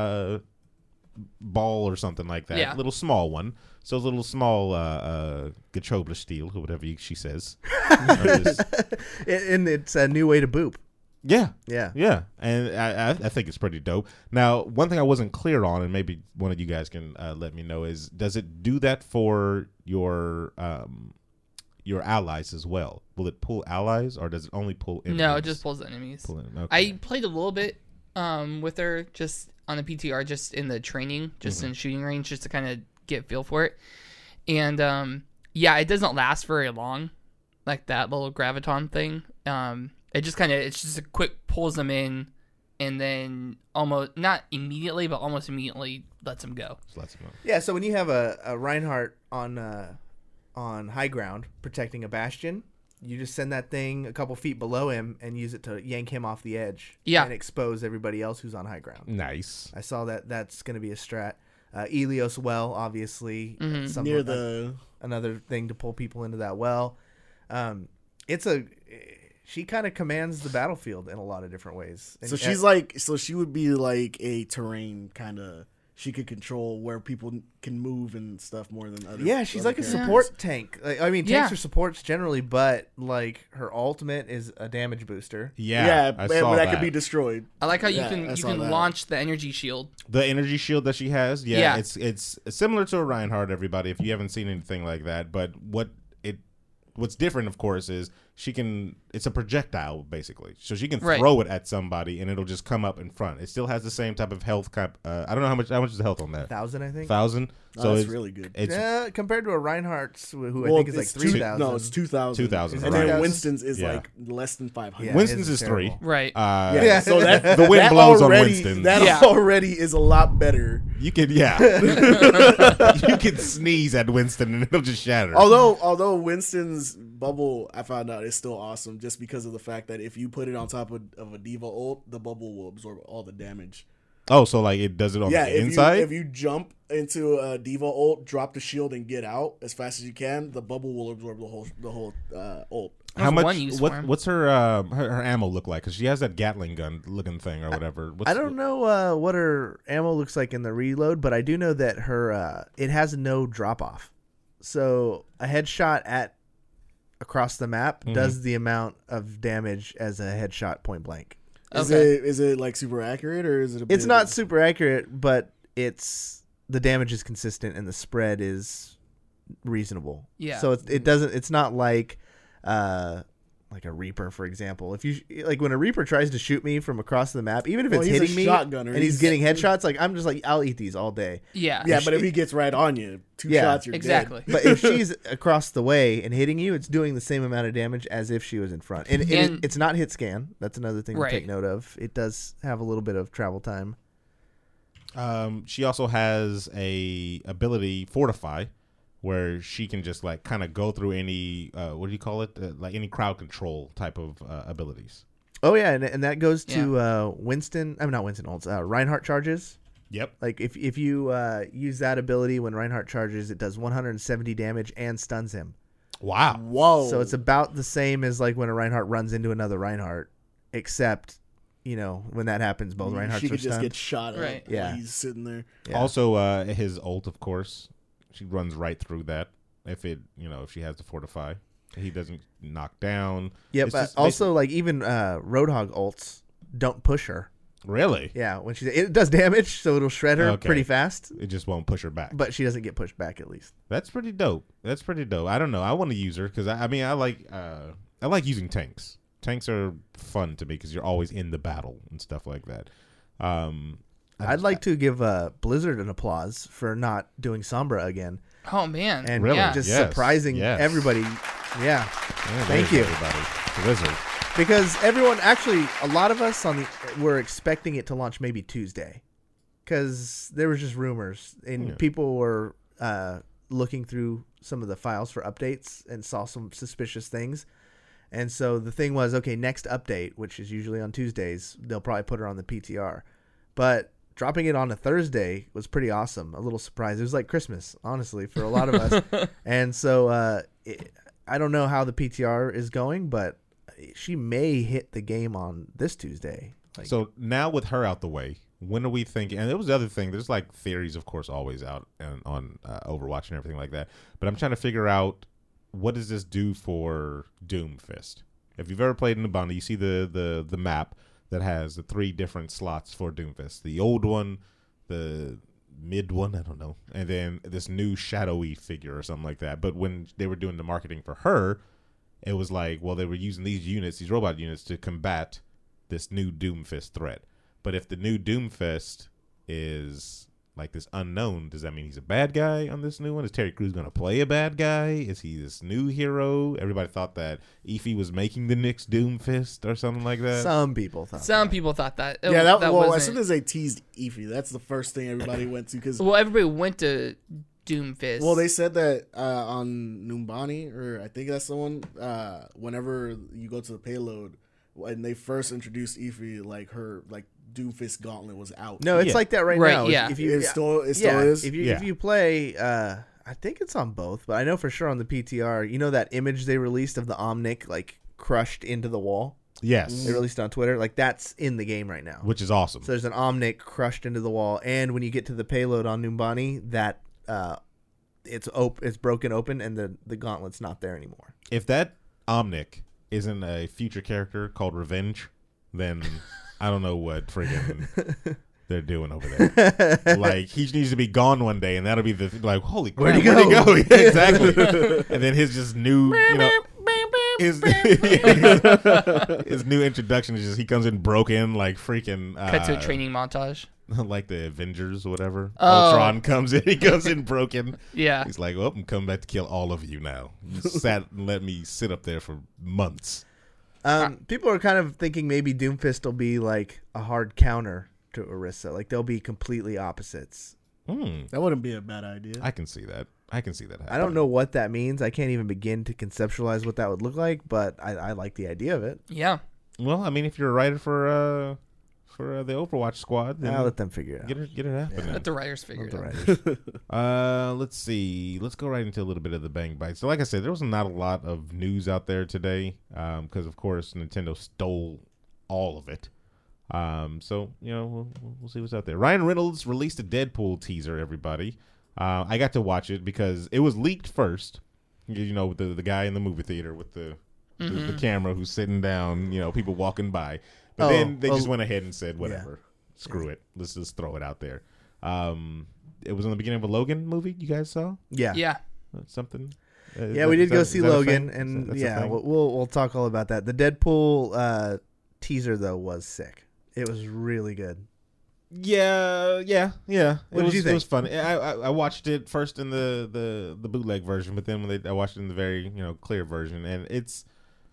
ball or something like that, Yeah. little small one. So a little small Gachobla steel, or whatever she says. And it's a new way to boop. Yeah. Yeah. Yeah, and I think it's pretty dope. Now, one thing I wasn't clear on, and maybe one of you guys can let me know, is does it do that for your allies as well? Will it pull allies, or does it only pull enemies? No, it just pulls enemies. Okay. I played a little bit with her just on the PTR, just in the training, just in shooting range, just to kind of get a feel for it. And yeah, it doesn't last very long, like that little graviton thing. It's just a quick pulls them in, and then almost not immediately, but almost immediately lets them go. Just lets them know. Yeah. So when you have a Reinhardt on high ground protecting a bastion, you just send that thing a couple feet below him and use it to yank him off the edge. Yeah. And expose everybody else who's on high ground. Nice. I saw that's going to be a strat. Elios well, obviously, Near the another thing to pull people into that well. she kind of commands the battlefield in a lot of different ways. And So she would be like a terrain kind of. She could control where people can move and stuff more than others. Yeah, she's like a characters. support tank. Like, I mean, tanks Yeah. are supports generally, but like her ultimate is a damage booster. Yeah, I but saw that could be destroyed. I like how Yeah, you I saw can that. launch the energy shield. The energy shield that she has, Yeah. it's similar to a Reinhardt, everybody, if you haven't seen anything like that. But what's different, of course, is it's a projectile, basically. So she can Right. throw it at somebody, and it'll just come up in front. It still has the same type of health cap. I don't know how much is the health on that? 1,000, I think. 1,000? So that's it's really good. It's Yeah, compared to a Reinhardt's, who I think is like 3,000. No, it's 2,000. 2,000, And right. then Winston's is Yeah. like less than 500. Yeah, Winston's his is terrible. 3. Right. Yeah, so that The wind that blows on already, Winston. That Yeah. already is a lot better. You could, yeah. You could sneeze at Winston, and it'll just shatter. Although Winston's bubble, I found out, is still awesome just because of the fact that if you put it on top of a Diva ult, the bubble will absorb all the damage. Oh, so like it does it on Yeah, the inside? if you jump into a Diva ult, drop the shield, and get out as fast as you can, the bubble will absorb the whole ult. How That's much? one use for him. What's her ammo look like? Because she has that Gatling gun looking thing or whatever. I don't know what her ammo looks like in the reload, but I do know that her it has no drop off. So a headshot across the map does the amount of damage as a headshot point blank. Okay. Is it like super accurate or is it? It's not super accurate, but the damage is consistent and the spread is reasonable. Yeah. So it's not like a Reaper, for example. If you like when a Reaper tries to shoot me from across the map, even if Well, it's he's a hitting me shotgunner. and he's getting headshots, like I'm just like I'll eat these all day. Yeah. Yeah, but if he gets right on you, two Yeah, shots, you're exactly. But if she's across the way and hitting you, it's doing the same amount of damage as if she was in front. And it's not hit scan. That's another thing Right. to take note of. It does have a little bit of travel time. She also has a ability Fortify, where she can just like kind of go through any what do you call it? Like any crowd control type of abilities. Oh yeah, and that goes to Winston. I'm not Winston Olds. Reinhardt charges. Yep. Like if you use that ability when Reinhardt charges, it does 170 damage and stuns him. Wow. Whoa! So it's about the same as like when a Reinhardt runs into another Reinhardt, except when that happens, both Reinhardts she are could just stunned. get shot at Right. while Yeah. he's sitting there. Yeah. Also, his ult, of course, she runs right through that. If she has to Fortify, he doesn't knock down. Yeah, It's but just also like even Roadhog ults don't push her. really, Yeah, when it does damage, so it'll shred her Okay. pretty fast, it just won't push her back. but she doesn't get pushed back at least. That's pretty dope. I don't know. I want to use her because I like using tanks. Tanks are fun to me because you're always in the battle and stuff like that. I'd like to give Blizzard an applause for not doing Sombra again Oh man. and Really? Yeah. just Yes. surprising Yes. everybody. Yeah, Yeah, Thank there's you. everybody. Blizzard. because everyone actually, a lot of us were expecting it to launch maybe Tuesday, because there was just rumors and people were looking through some of the files for updates and saw some suspicious things. And so the thing was, okay, next update, which is usually on Tuesdays, they'll probably put her on the PTR. But dropping it on a Thursday was pretty awesome. A little surprise. It was like Christmas, honestly, for a lot of us. And so I don't know how the PTR is going, but she may hit the game on this Tuesday. Like, So now with her out the way, when are we thinking? And it was the other thing. There's like theories, of course, always out on Overwatch and everything like that. But I'm trying to figure out, what does this do for Doomfist? If you've ever played in Numbani, you see the map that has the 3 different slots for Doomfist. The old one, the mid one, I don't know, and then this new shadowy figure or something like that. But when they were doing the marketing for her, it was like, well, they were using these robot units to combat this new Doomfist threat. But if the new Doomfist is like this unknown, does that mean he's a bad guy on this new one? Is Terry Crews going to play a bad guy? Is he this new hero? Everybody thought that Efi was making the next Doomfist or something like that. some people thought. Some people thought that. Yeah, that well, wasn't. as soon as they teased Efi, that's the first thing everybody went to because Well, everybody went to Doomfist. well, they said that on Numbani, or I think that's the one. Whenever you go to the payload, when they first introduced Efi, like her Doomfist Gauntlet was out. No, it's Yeah. like that right, Right, now. yeah. If you, It still yeah, is. If Yeah. you play, I think it's on both, but I know for sure on the PTR. You know that image they released of the Omnic like crushed into the wall. Yes. They released it on Twitter. Like, that's in the game right now. Which is awesome. So there's an Omnic crushed into the wall, and when you get to the payload on Numbani, that it's broken open, and the gauntlet's not there anymore. If that Omnic isn't a future character called Revenge, then I don't know what friggin' they're doing over there. Like, he needs to be gone one day, and that'll be the like, holy crap, where'd he go? Yeah, exactly. And then his just new, his new introduction is just he comes in broken, like freaking Cut to a training montage. like the Avengers or whatever. Oh. Ultron comes in, he goes in broken. Yeah. He's like, well, I'm coming back to kill all of you now. You sat and let me sit up there for months. People are kind of thinking maybe Doomfist will be like a hard counter to Orisa. Like, they'll be completely opposites. That wouldn't be a bad idea. I can see that. Happening. I don't know what that means. I can't even begin to conceptualize what that would look like, but I like the idea of it. Yeah. Well, I mean, if you're a writer for the Overwatch squad, then I'll let them figure it out. get it happening. Let the writers figure it out. Let's see. Let's go right into a little bit of the Bang Bites. So, like I said, there was not a lot of news out there today because, of course, Nintendo stole all of it. So, we'll see what's out there. Ryan Reynolds released a Deadpool teaser, everybody. I got to watch it because it was leaked first. The guy in the movie theater with the camera who's sitting down, people walking by. But then they just went ahead and said, whatever. Yeah. Screw it. Let's just throw it out there. It was in the beginning of a Logan movie you guys saw? Yeah. Yeah. Something? Yeah, we did go see Logan, and we'll talk all about that. The Deadpool teaser, though, was sick. It was really good. Yeah. What did you think? It was fun. I watched it first in the bootleg version, but then I watched it in the very clear version, and it's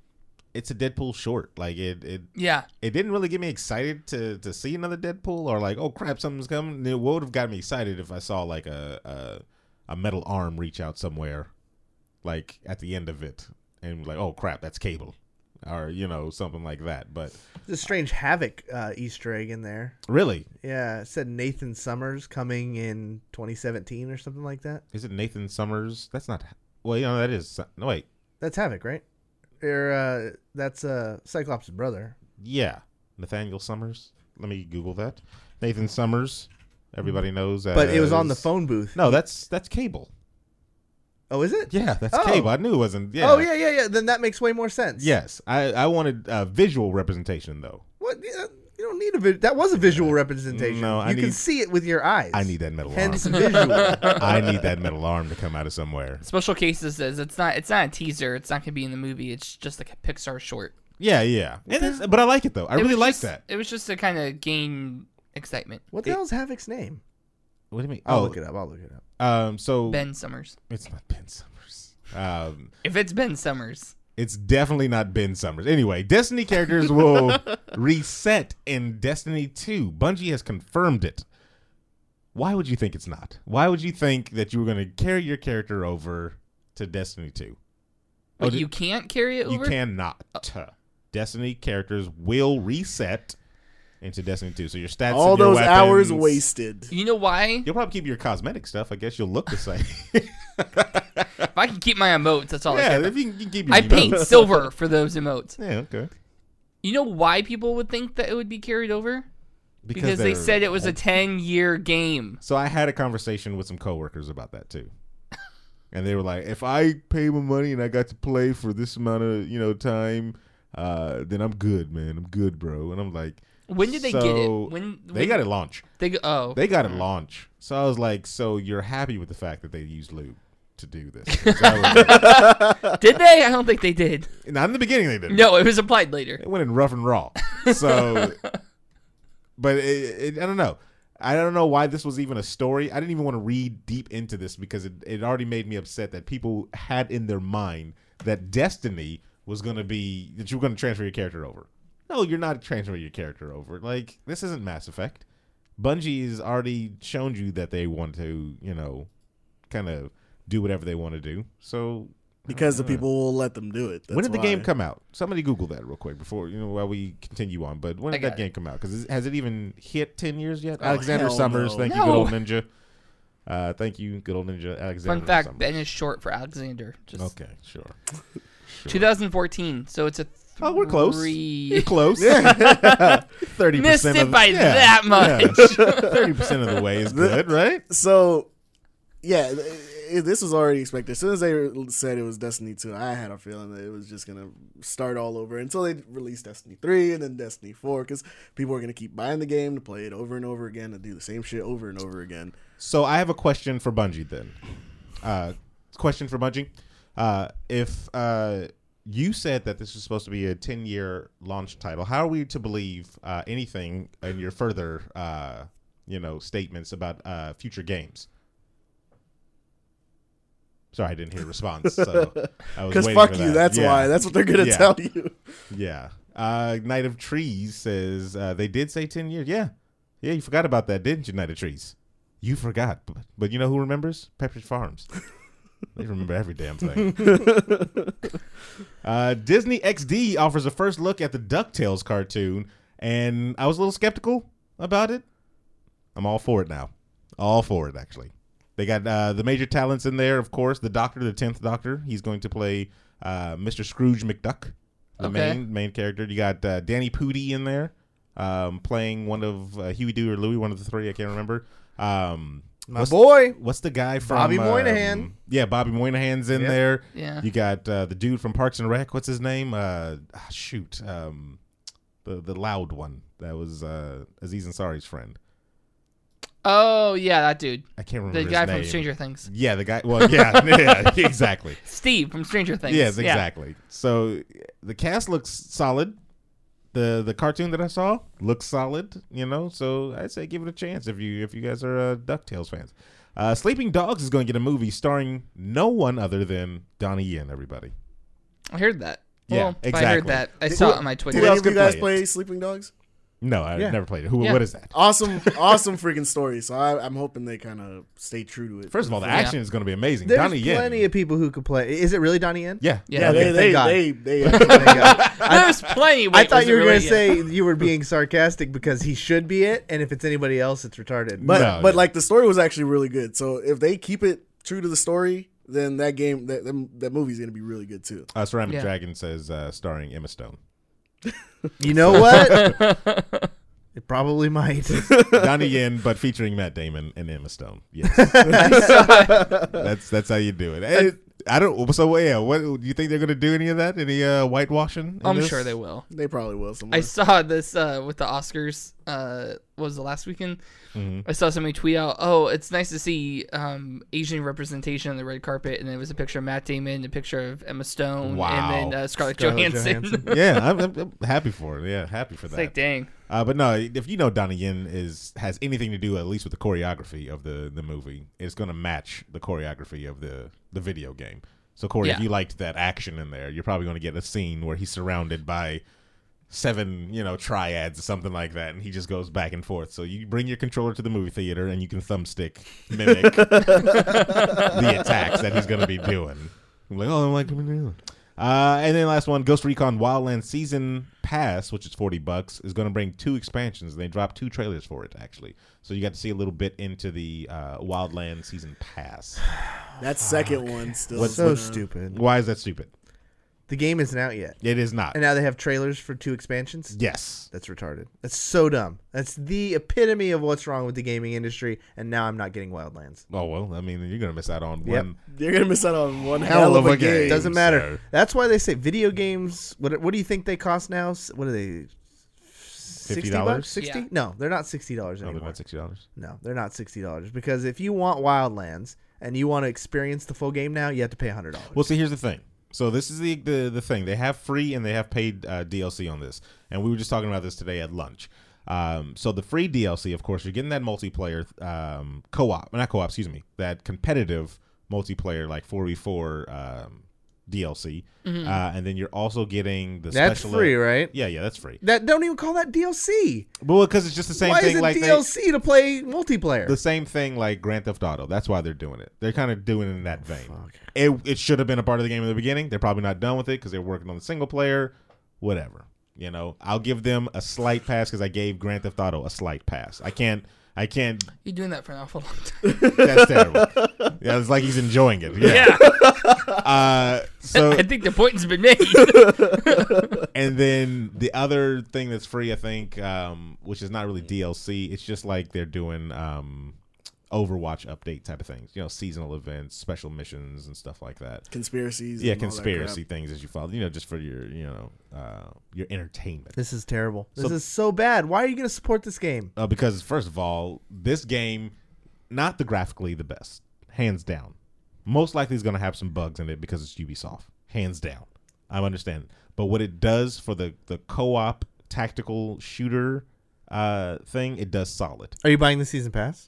a Deadpool short. Like it didn't really get me excited to see another Deadpool or like, oh crap, something's coming. It would have got me excited if I saw like a metal arm reach out somewhere, like at the end of it, and like, oh crap, that's Cable. Or something like that. But there's a strange Havoc Easter egg in there. Really? Yeah, it said Nathan Summers coming in 2017 or something like that. Is it Nathan Summers? That's not. Well, that is. No, wait. That's Havoc, right? Or that's Cyclops' brother. Yeah, Nathaniel Summers. Let me Google that. Nathan Summers. Everybody knows. But it was on the phone booth. No, that's Cable. Oh, is it? Yeah, that's Cable. I knew it wasn't. Yeah. Oh, yeah. Then that makes way more sense. Yes. I wanted visual representation, though. What? You don't need a that was a visual representation. No, you can see it with your eyes. I need that metal Hence arm. visual. I need that metal arm to come out of somewhere. Special Cases says it's not a teaser. It's not going to be in the movie. It's just like a Pixar short. Yeah. But I like it, though. I really like that. It was just to kind of gain excitement. What the hell is Havoc's name? What do you mean? I'll look it up. So Ben Summers. It's not Ben Summers. If it's Ben Summers, it's definitely not Ben Summers. Anyway, Destiny characters will reset in Destiny 2. Bungie has confirmed it. Why would you think it's not? Why would you think that you were going to carry your character over to Destiny 2? But you can't carry it over? You cannot. Destiny characters will reset into Destiny 2. So your stats, all and your those weapons, hours wasted. You know why? You'll probably keep your cosmetic stuff. I guess you'll look the same. If I can keep my emotes, that's all I care. If you can keep your I paint silver for those emotes. Yeah, okay. You know why people would think that it would be carried over? Because they said it was a 10-year game. So I had a conversation with some coworkers about that too. And they were like, if I pay my money and I got to play for this amount of, time, then I'm good, man. I'm good, bro. And I'm like, when did they get it? When they got it launch. They got it launch. So I was like, so you're happy with the fact that they used lube to do this? Did they? I don't think they did. Not in the beginning, they didn't. No, it was applied later. It went in rough and raw. So, but I don't know. I don't know why this was even a story. I didn't even want to read deep into this because it already made me upset that people had in their mind that Destiny was going to be, that you were going to transfer your character over. No, you're not transferring your character over. Like, this isn't Mass Effect. Bungie has already shown you that they want to, kind of do whatever they want to do. So because the people will let them do it. When did the game come out? Somebody Google that real quick before, while we continue on. But when did that game come out? Because has it even hit 10 years yet? Alexander Summers, thank you, good old ninja. Thank you, good old ninja. Alexander. Fun fact: Summers. Ben is short for Alexander. Okay, sure. sure. 2014. So it's a Oh, we're close. You're close. 30% Missed it of, by that much. 30% of the way is good, right? So, yeah, this was already expected. As soon as they said it was Destiny 2, I had a feeling that it was just going to start all over until they released Destiny 3 and then Destiny 4, because people are going to keep buying the game to play it over and over again and do the same shit over and over again. So I have a question for Bungie then. If you said that this is supposed to be a 10-year launch title, how are we to believe anything in your further, statements about future games? Sorry, I didn't hear a response. So because fuck you, that's why. That's what they're going to tell you. Yeah. Night of Trees says they did say 10 years. Yeah, you forgot about that, didn't you, Night of Trees? You forgot. But you know who remembers? Pepperidge Farms. They remember every damn thing. Disney XD offers a first look at the DuckTales cartoon, and I was a little skeptical about it. I'm all for it now. All for it, actually. They got the major talents in there, of course. The Doctor, the 10th Doctor. He's going to play Mr. Scrooge McDuck, the main character. You got Danny Pudi in there, playing one of Huey, Dewey, or Louie, one of the three. I can't remember. What's the guy from Bobby Moynihan? Yeah, Bobby Moynihan's in there. Yeah. You got the dude from Parks and Rec. What's his name? The loud one that was Aziz Ansari's friend. Oh yeah, that dude. I can't remember the guy his name. from Stranger Things. Yeah, the guy. Well, yeah, exactly. Steve from Stranger Things. Yes, exactly. So the cast looks solid. The cartoon that I saw looks solid, so I'd say give it a chance if you guys are DuckTales fans. Sleeping Dogs is going to get a movie starring no one other than Donnie Yen, everybody. I heard that. Yeah, well, exactly. I heard that. I saw it on my Twitter. Did any of you guys play play Sleeping Dogs? No, I've never played it. Yeah. What is that? Awesome freaking story. So I'm hoping they kind of stay true to it. First of all, the action is going to be amazing. There's Donnie Yen. plenty of people who could play. Is it really Donnie Yen? Yeah. Yeah, Okay, thank God. they Thank God. There's plenty. Wait, I thought was you it were really going to say you were being sarcastic because he should be it, and if it's anybody else, it's retarded. But No, like the story was actually really good. So if they keep it true to the story, then that game that movie's gonna be really good too. Ceramic Dragon says starring Emma Stone. You know what? It probably might. Donnie Yen, but featuring Matt Damon and Emma Stone. Yes, that's how you do it. I don't. So yeah, what do you think they're going to do? Any of that? Any whitewashing? I'm sure they will. They probably will. Somewhere. I saw this with the Oscars. Was the last weekend? Mm-hmm. I saw somebody tweet out, "Oh, it's nice to see Asian representation on the red carpet," and it was a picture of Matt Damon, a picture of Emma Stone, Wow. and then Scarlett Johansson. Yeah, I'm happy for it. Yeah, happy for It's that. like, dang. But no, if you know Donnie Yen has anything to do at least with the choreography of the movie, it's going to match the choreography of the video game. So Corey, if you liked that action in there, you're probably going to get a scene where he's surrounded by 7, triads or something like that, and he just goes back and forth. So you bring your controller to the movie theater, and you can thumbstick mimic the attacks that he's going to be doing. I'm like, and then last one, Ghost Recon Wildlands Season Pass, which is $40, is going to bring 2 expansions. They dropped 2 trailers for it, actually. So you got to see a little bit into the Wildlands Season Pass. That second one still What's so stupid? Why is that stupid? The game isn't out yet, It is not. and now they have trailers for 2 expansions. Yes. That's retarded. That's so dumb. That's the epitome of what's wrong with the gaming industry. And now I'm not getting Wildlands. Oh, well, I mean, you're going to miss out on Yep. one. You're gonna miss out on one hell of a game. Doesn't matter. sir. That's why they say video games. What do you think they cost now? What are they? $60? $60? Yeah. No, they're not $60 No, they're anymore. not $60. No, they're not $60 because if you want Wildlands and you want to experience the full game now, you have to pay $100. Well, see, here's the thing. So this is the thing. They have free and they have paid DLC on this. And we were just talking about this today at lunch. So the free DLC, of course, you're getting that multiplayer that competitive multiplayer, like 4v4 DLC. And then you're also getting the That's special. free, right? Yeah, that's free. That don't even call that DLC. Well, because it's just the same Why thing. is it Like DLC to play multiplayer? the same thing like Grand Theft Auto. That's why they're doing it. They're kind of doing it in that vein. It should have been a part of the game in the beginning. They're probably not done with it because they're working on the single player. Whatever. I'll give them a slight pass because I gave Grand Theft Auto a slight pass. I can't I can't. You're doing that for an awful long time. That's terrible. Yeah, it's like he's enjoying it. Yeah. So I think the point's been made. and then the other thing that's free, I think, which is not really DLC. It's just like they're doing Overwatch update type of things. Seasonal events, special missions, and stuff like that. Conspiracies. Yeah, and all that conspiracy crap. things as you follow. Just for your your entertainment. This is terrible. This is so bad. Why are you going to support this game? Because first of all, this game, not the graphically the best, hands down. Most likely is going to have some bugs in it because it's Ubisoft, hands down. I understand, but what it does for the co-op tactical shooter thing, it does solid. Are you buying the season pass?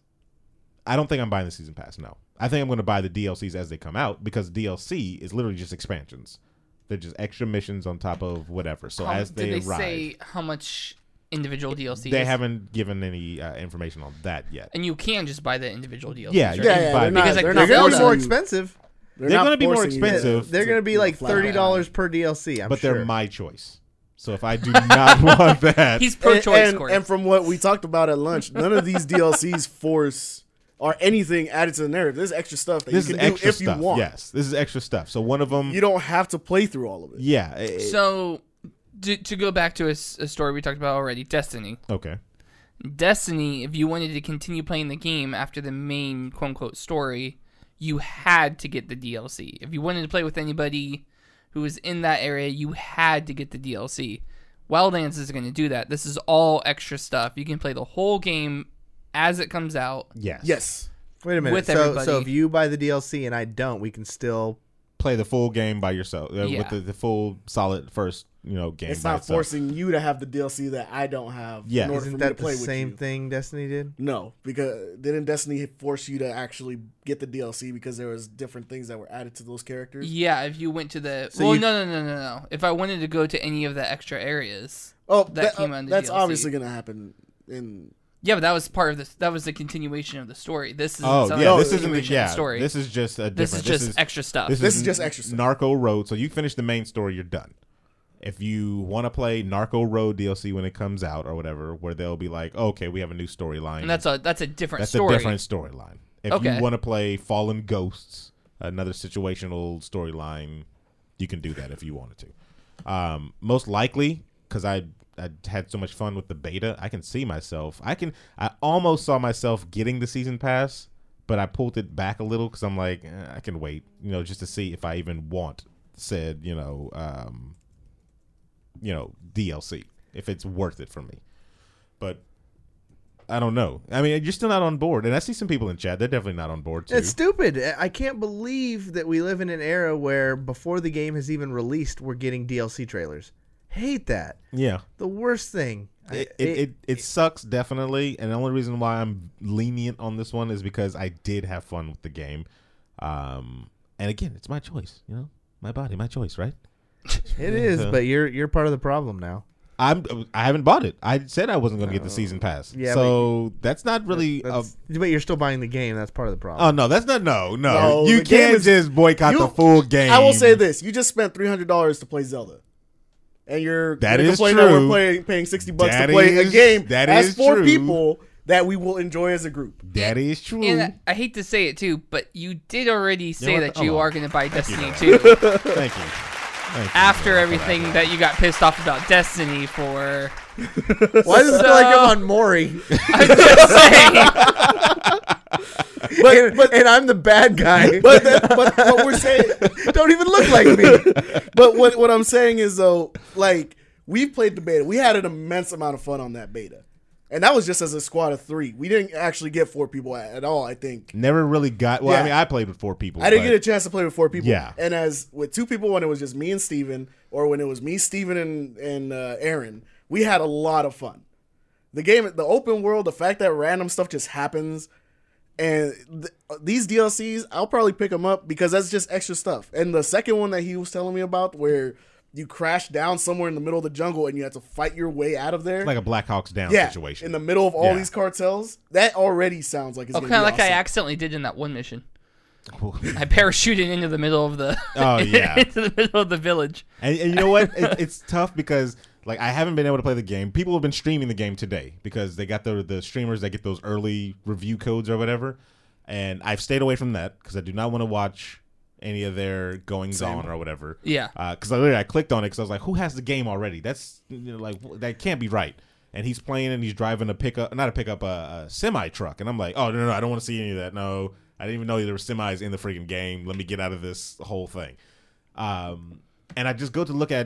I don't think I'm buying the season pass. No, I think I'm going to buy the DLCs as they come out because DLC is literally just expansions. They're just extra missions on top of whatever. So as they did they arrive, say how much individual DLC? they is? haven't given any information on that yet. And you can just buy the individual DLC. Yeah, right? you can buy they're not, Because, like, they're They're not going to be forcing more you- expensive. They're not gonna be more forcing you to- expensive. They're going to be like flat out. $30 per DLC. I'm but sure. they're my choice. So if I do not want that, He's pro-choice, and, Corey. and from what we talked about at lunch, none of these DLCs force or anything added to the narrative. There's extra stuff that this you is can do extra if stuff. you want. Yes, this is extra stuff. So one of them, You don't have to play through all of it. yeah. So, to go back to a story we talked about already, Destiny. Okay. Destiny, if you wanted to continue playing the game after the main quote-unquote story, you had to get the DLC. If you wanted to play with anybody who was in that area, you had to get the DLC. Wildlands is going to do that. This is all extra stuff. You can play the whole game as it comes out. Yes. Yes. Wait a minute. with So everybody. if you buy the DLC and I don't, we can still. Play the full game by yourself Yeah. with the full solid first game. It's by not itself. forcing you to have the DLC that I don't have Yeah. in order Isn't for me to that play the with same you. thing Destiny did? No, because didn't Destiny force you to actually get the DLC because there was different things that were added to those characters? Yeah, if you went to the... So well, you- no. If I wanted to go to any of the extra areas... Oh, That came out in the that's DLC. obviously going to happen in... Yeah, but that was part of this. That was the continuation of the story. This is Oh yeah, this isn't the continuation of the story. This is just a different. This is just extra stuff. This is just extra stuff. Narco Road. So you finish the main story, you're done. If you want to play Narco Road DLC when it comes out or whatever, where they'll be like, okay, we have a new storyline. and that's a different That's story. a different storyline. If Okay. you want to play Fallen Ghosts, another situational storyline, you can do that if you wanted to. Most likely, because I had so much fun with the beta, I can see myself. I almost saw myself getting the season pass, but I pulled it back a little because I'm like, I can wait, just to see if I even want said, DLC, if it's worth it for me. But I don't know. I mean, you're still not on board, and I see some people in chat. They're definitely not on board too. It's stupid. I can't believe that we live in an era where before the game has even released, we're getting DLC trailers. Hate that. Yeah. The worst thing. It sucks, definitely, and the only reason why I'm lenient on this one is because I did have fun with the game, and again, it's my choice, my body, my choice, right? It is, but you're part of the problem now. I haven't bought it. I said I wasn't going to get the season pass, Yeah, so that's not really. But you're still buying the game. That's part of the problem. Oh no, that's not no. No, You the game can't is- just boycott the full game. I will say this: you just spent $300 to play Zelda, and you're That gonna is complain true. that we're paying $60 That to play a is- game that as is 4 true. people that we will enjoy as a group. That is true. And I hate to say it too, but you did already say what? that Hold you on. are going to buy Destiny you. 2 Thank you. Thank you. after everything that you got pissed off about Destiny for. Why does it feel like I'm on Maury? I'm just saying. and I'm the bad guy. But what we're saying, Don't even look like me. but what I'm saying is though, like we played the beta, we had an immense amount of fun on that beta, and that was just as a squad of 3. We didn't actually get 4 people at all. I think Never really got. Well, I Yeah. mean, I played with 4 people. I didn't but- get a chance to play with 4 people. Yeah. And as with 2 people, when it was just me and Steven, or when it was me, Steven, and Aaron, we had a lot of fun. The game, the open world, the fact that random stuff just happens, and these DLCs, I'll probably pick them up because that's just extra stuff. And the second one that he was telling me about, where you crash down somewhere in the middle of the jungle and you have to fight your way out of there. like a Black Hawks Down yeah, situation. in the middle of all Yeah. these cartels, that already sounds like it's Oh, going kind to of be like I awesome. accidentally did in that one mission. I parachuted into the middle of the Oh, yeah. into the middle of the village. And you know what? It's tough because Like, I haven't been able to play the game. People have been streaming the game today because they got the streamers that get those early review codes or whatever. And I've stayed away from that because I do not want to watch any of their goings on or whatever. Yeah. Because I clicked on it because I was like, who has the game already? That's like, that can't be right. And he's playing and he's driving a semi truck. And I'm like, oh, no, I don't want to see any of that. No, I didn't even know there were semis in the freaking game. Let me get out of this whole thing. And I just go to look at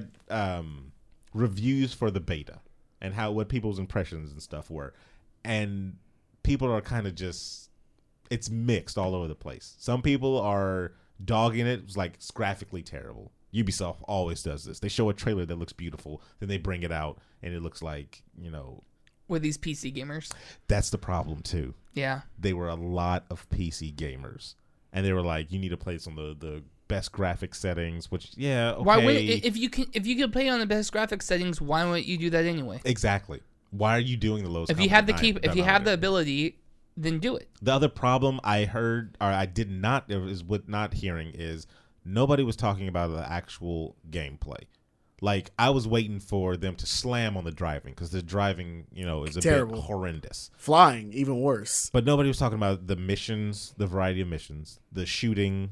reviews for the beta and what people's impressions and stuff were. And people are kind of just, it's mixed all over the place. Some people are dogging it. It's like, it's graphically terrible. Ubisoft always does this. They show a trailer that looks beautiful, then they bring it out, and it looks like, with these PC gamers. That's the problem, too. Yeah. They were a lot of PC gamers. And they were like, you need to play this on the best graphic settings, which, yeah, okay. Why if you can play on the best graphic settings, why wouldn't you do that anyway? Exactly. Why are you doing the lowest? If you have the ability, then do it. The other problem I heard, or I did not, is with not hearing, is nobody was talking about the actual gameplay. Like, I was waiting for them to slam on the driving because the driving, is a Terrible. bit horrendous. Flying, even worse. But nobody was talking about the missions, the variety of missions, the shooting.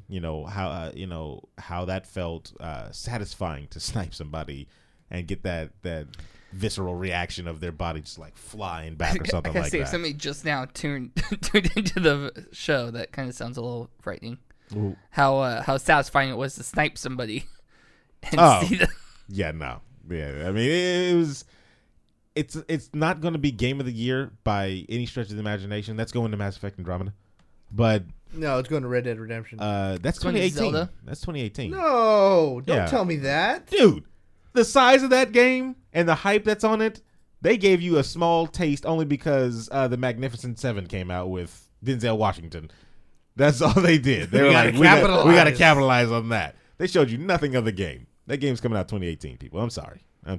How that felt satisfying to snipe somebody and get that visceral reaction of their body just like flying back or something like that. If somebody just now tuned into the show, that kind of sounds a little frightening. Ooh. How satisfying it was to snipe somebody and see the. Yeah, no. Yeah, I mean, it's not going to be game of the year by any stretch of the imagination. That's going to Mass Effect Andromeda. But No, it's going to Red Dead Redemption. That's going to 2018. Zelda? That's 2018. No, don't Yeah. tell me that. Dude, the size of that game and the hype that's on it, they gave you a small taste only because the Magnificent Seven came out with Denzel Washington. That's all they did. They were like, we got to capitalize on that. They showed you nothing of the game. That game's coming out 2018, people. I'm sorry.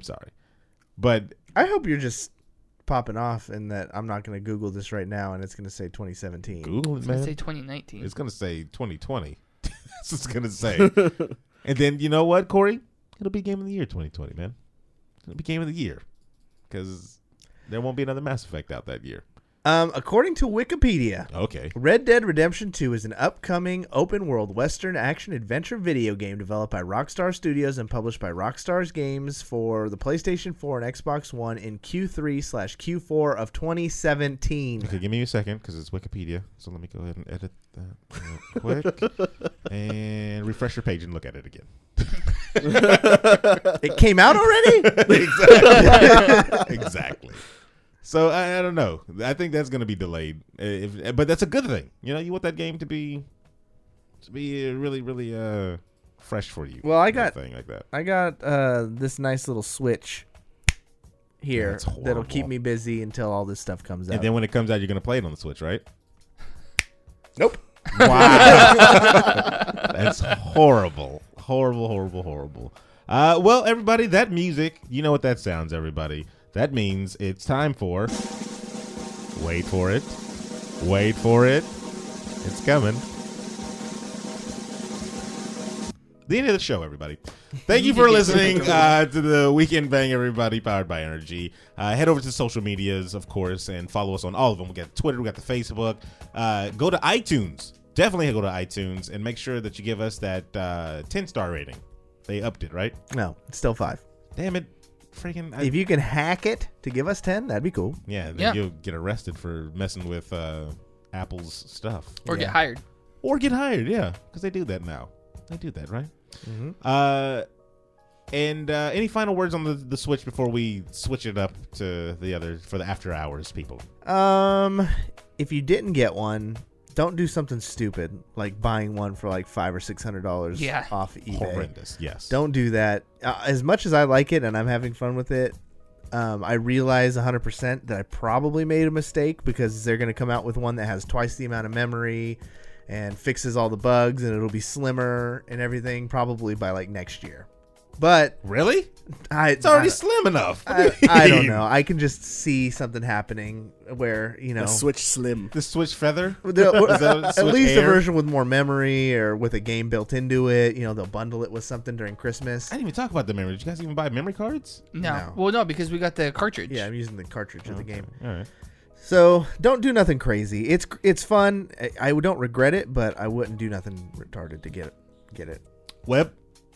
But I hope you're just popping off and that I'm not going to Google this right now and it's going to say 2017. Google it, Let's man. say 2019. It's going to say 2020. That's what it's going to say. And then, you know what, Corey? It'll be Game of the Year 2020, man. It'll be Game of the Year. Because there won't be another Mass Effect out that year. According to Wikipedia, Okay. Red Dead Redemption 2 is an upcoming open-world Western action-adventure video game developed by Rockstar Studios and published by Rockstar Games for the PlayStation 4 and Xbox One in Q3/Q4 of 2017. Okay, give me a second because it's Wikipedia. So let me go ahead and edit that real quick. And refresh your page and look at it again. It came out already? Exactly. So I don't know. I think that's going to be delayed, but that's a good thing. You want that game to be really, really fresh for you. Well, I That got thing like that. I got this nice little Switch here That's that'll keep horrible. me busy until all this stuff comes out. And then when it comes out, you're going to play it on the Switch, right? Nope. Wow. That's horrible. Horrible. Well, everybody, that music, you know what that sounds, everybody. That means it's time for... Wait for it. It's coming. The end of the show, everybody. Thank you for listening to the Weekend Bang, everybody, powered by Energy. Head over to social medias, of course, and follow us on all of them. We got Twitter, we got the Facebook. Go to iTunes. Definitely go to iTunes and make sure that you give us that 10-star rating. They upped it, right? No, it's still 5. Damn it. Freaking. If you can hack it to give us 10, that'd be cool. Yeah, then Yeah. you'll get arrested for messing with Apple's stuff. Or get hired. Or get hired, yeah. Because they do that now. They do that, right? Mm-hmm. And any final words on the Switch before we switch it up to the other for the after hours people? If you didn't get one, don't do something stupid like buying one for like $500 or $600 off eBay. Horrendous, yes. Don't do that. As much as I like it and I'm having fun with it, I realize 100% that I probably made a mistake because they're going to come out with one that has twice the amount of memory and fixes all the bugs and it'll be slimmer and everything probably by like next year. But Really? It's already slim enough. I don't know. I can just see something happening where, The Switch Slim. The Switch Feather? At least a version with more memory or with a game built into it. They'll bundle it with something during Christmas. I didn't even talk about the memory. Did you guys even buy memory cards? No. Well, no, because we got the cartridge. Yeah, I'm using the cartridge of the game. All right. So don't do nothing crazy. It's fun. I don't regret it, but I wouldn't do nothing retarded to get it. Web?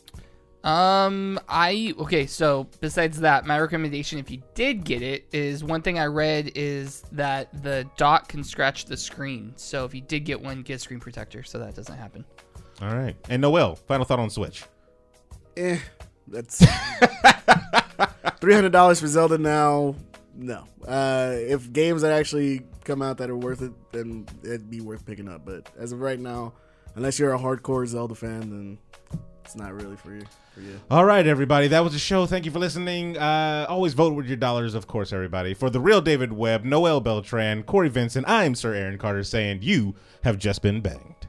So besides that, my recommendation if you did get it is one thing I read is that the dock can scratch the screen. So if you did get one, get a screen protector so that doesn't happen. All right. And Noel, final thought on Switch. That's $300 for Zelda now. No. If games that actually come out that are worth it, then it'd be worth picking up. But as of right now, unless you're a hardcore Zelda fan, then it's not really for you. All right, everybody. That was the show. Thank you for listening. Always vote with your dollars, of course, everybody. For the real David Webb, Noel Beltran, Corey Vincent, I'm Sir Aaron Carter saying you have just been banged.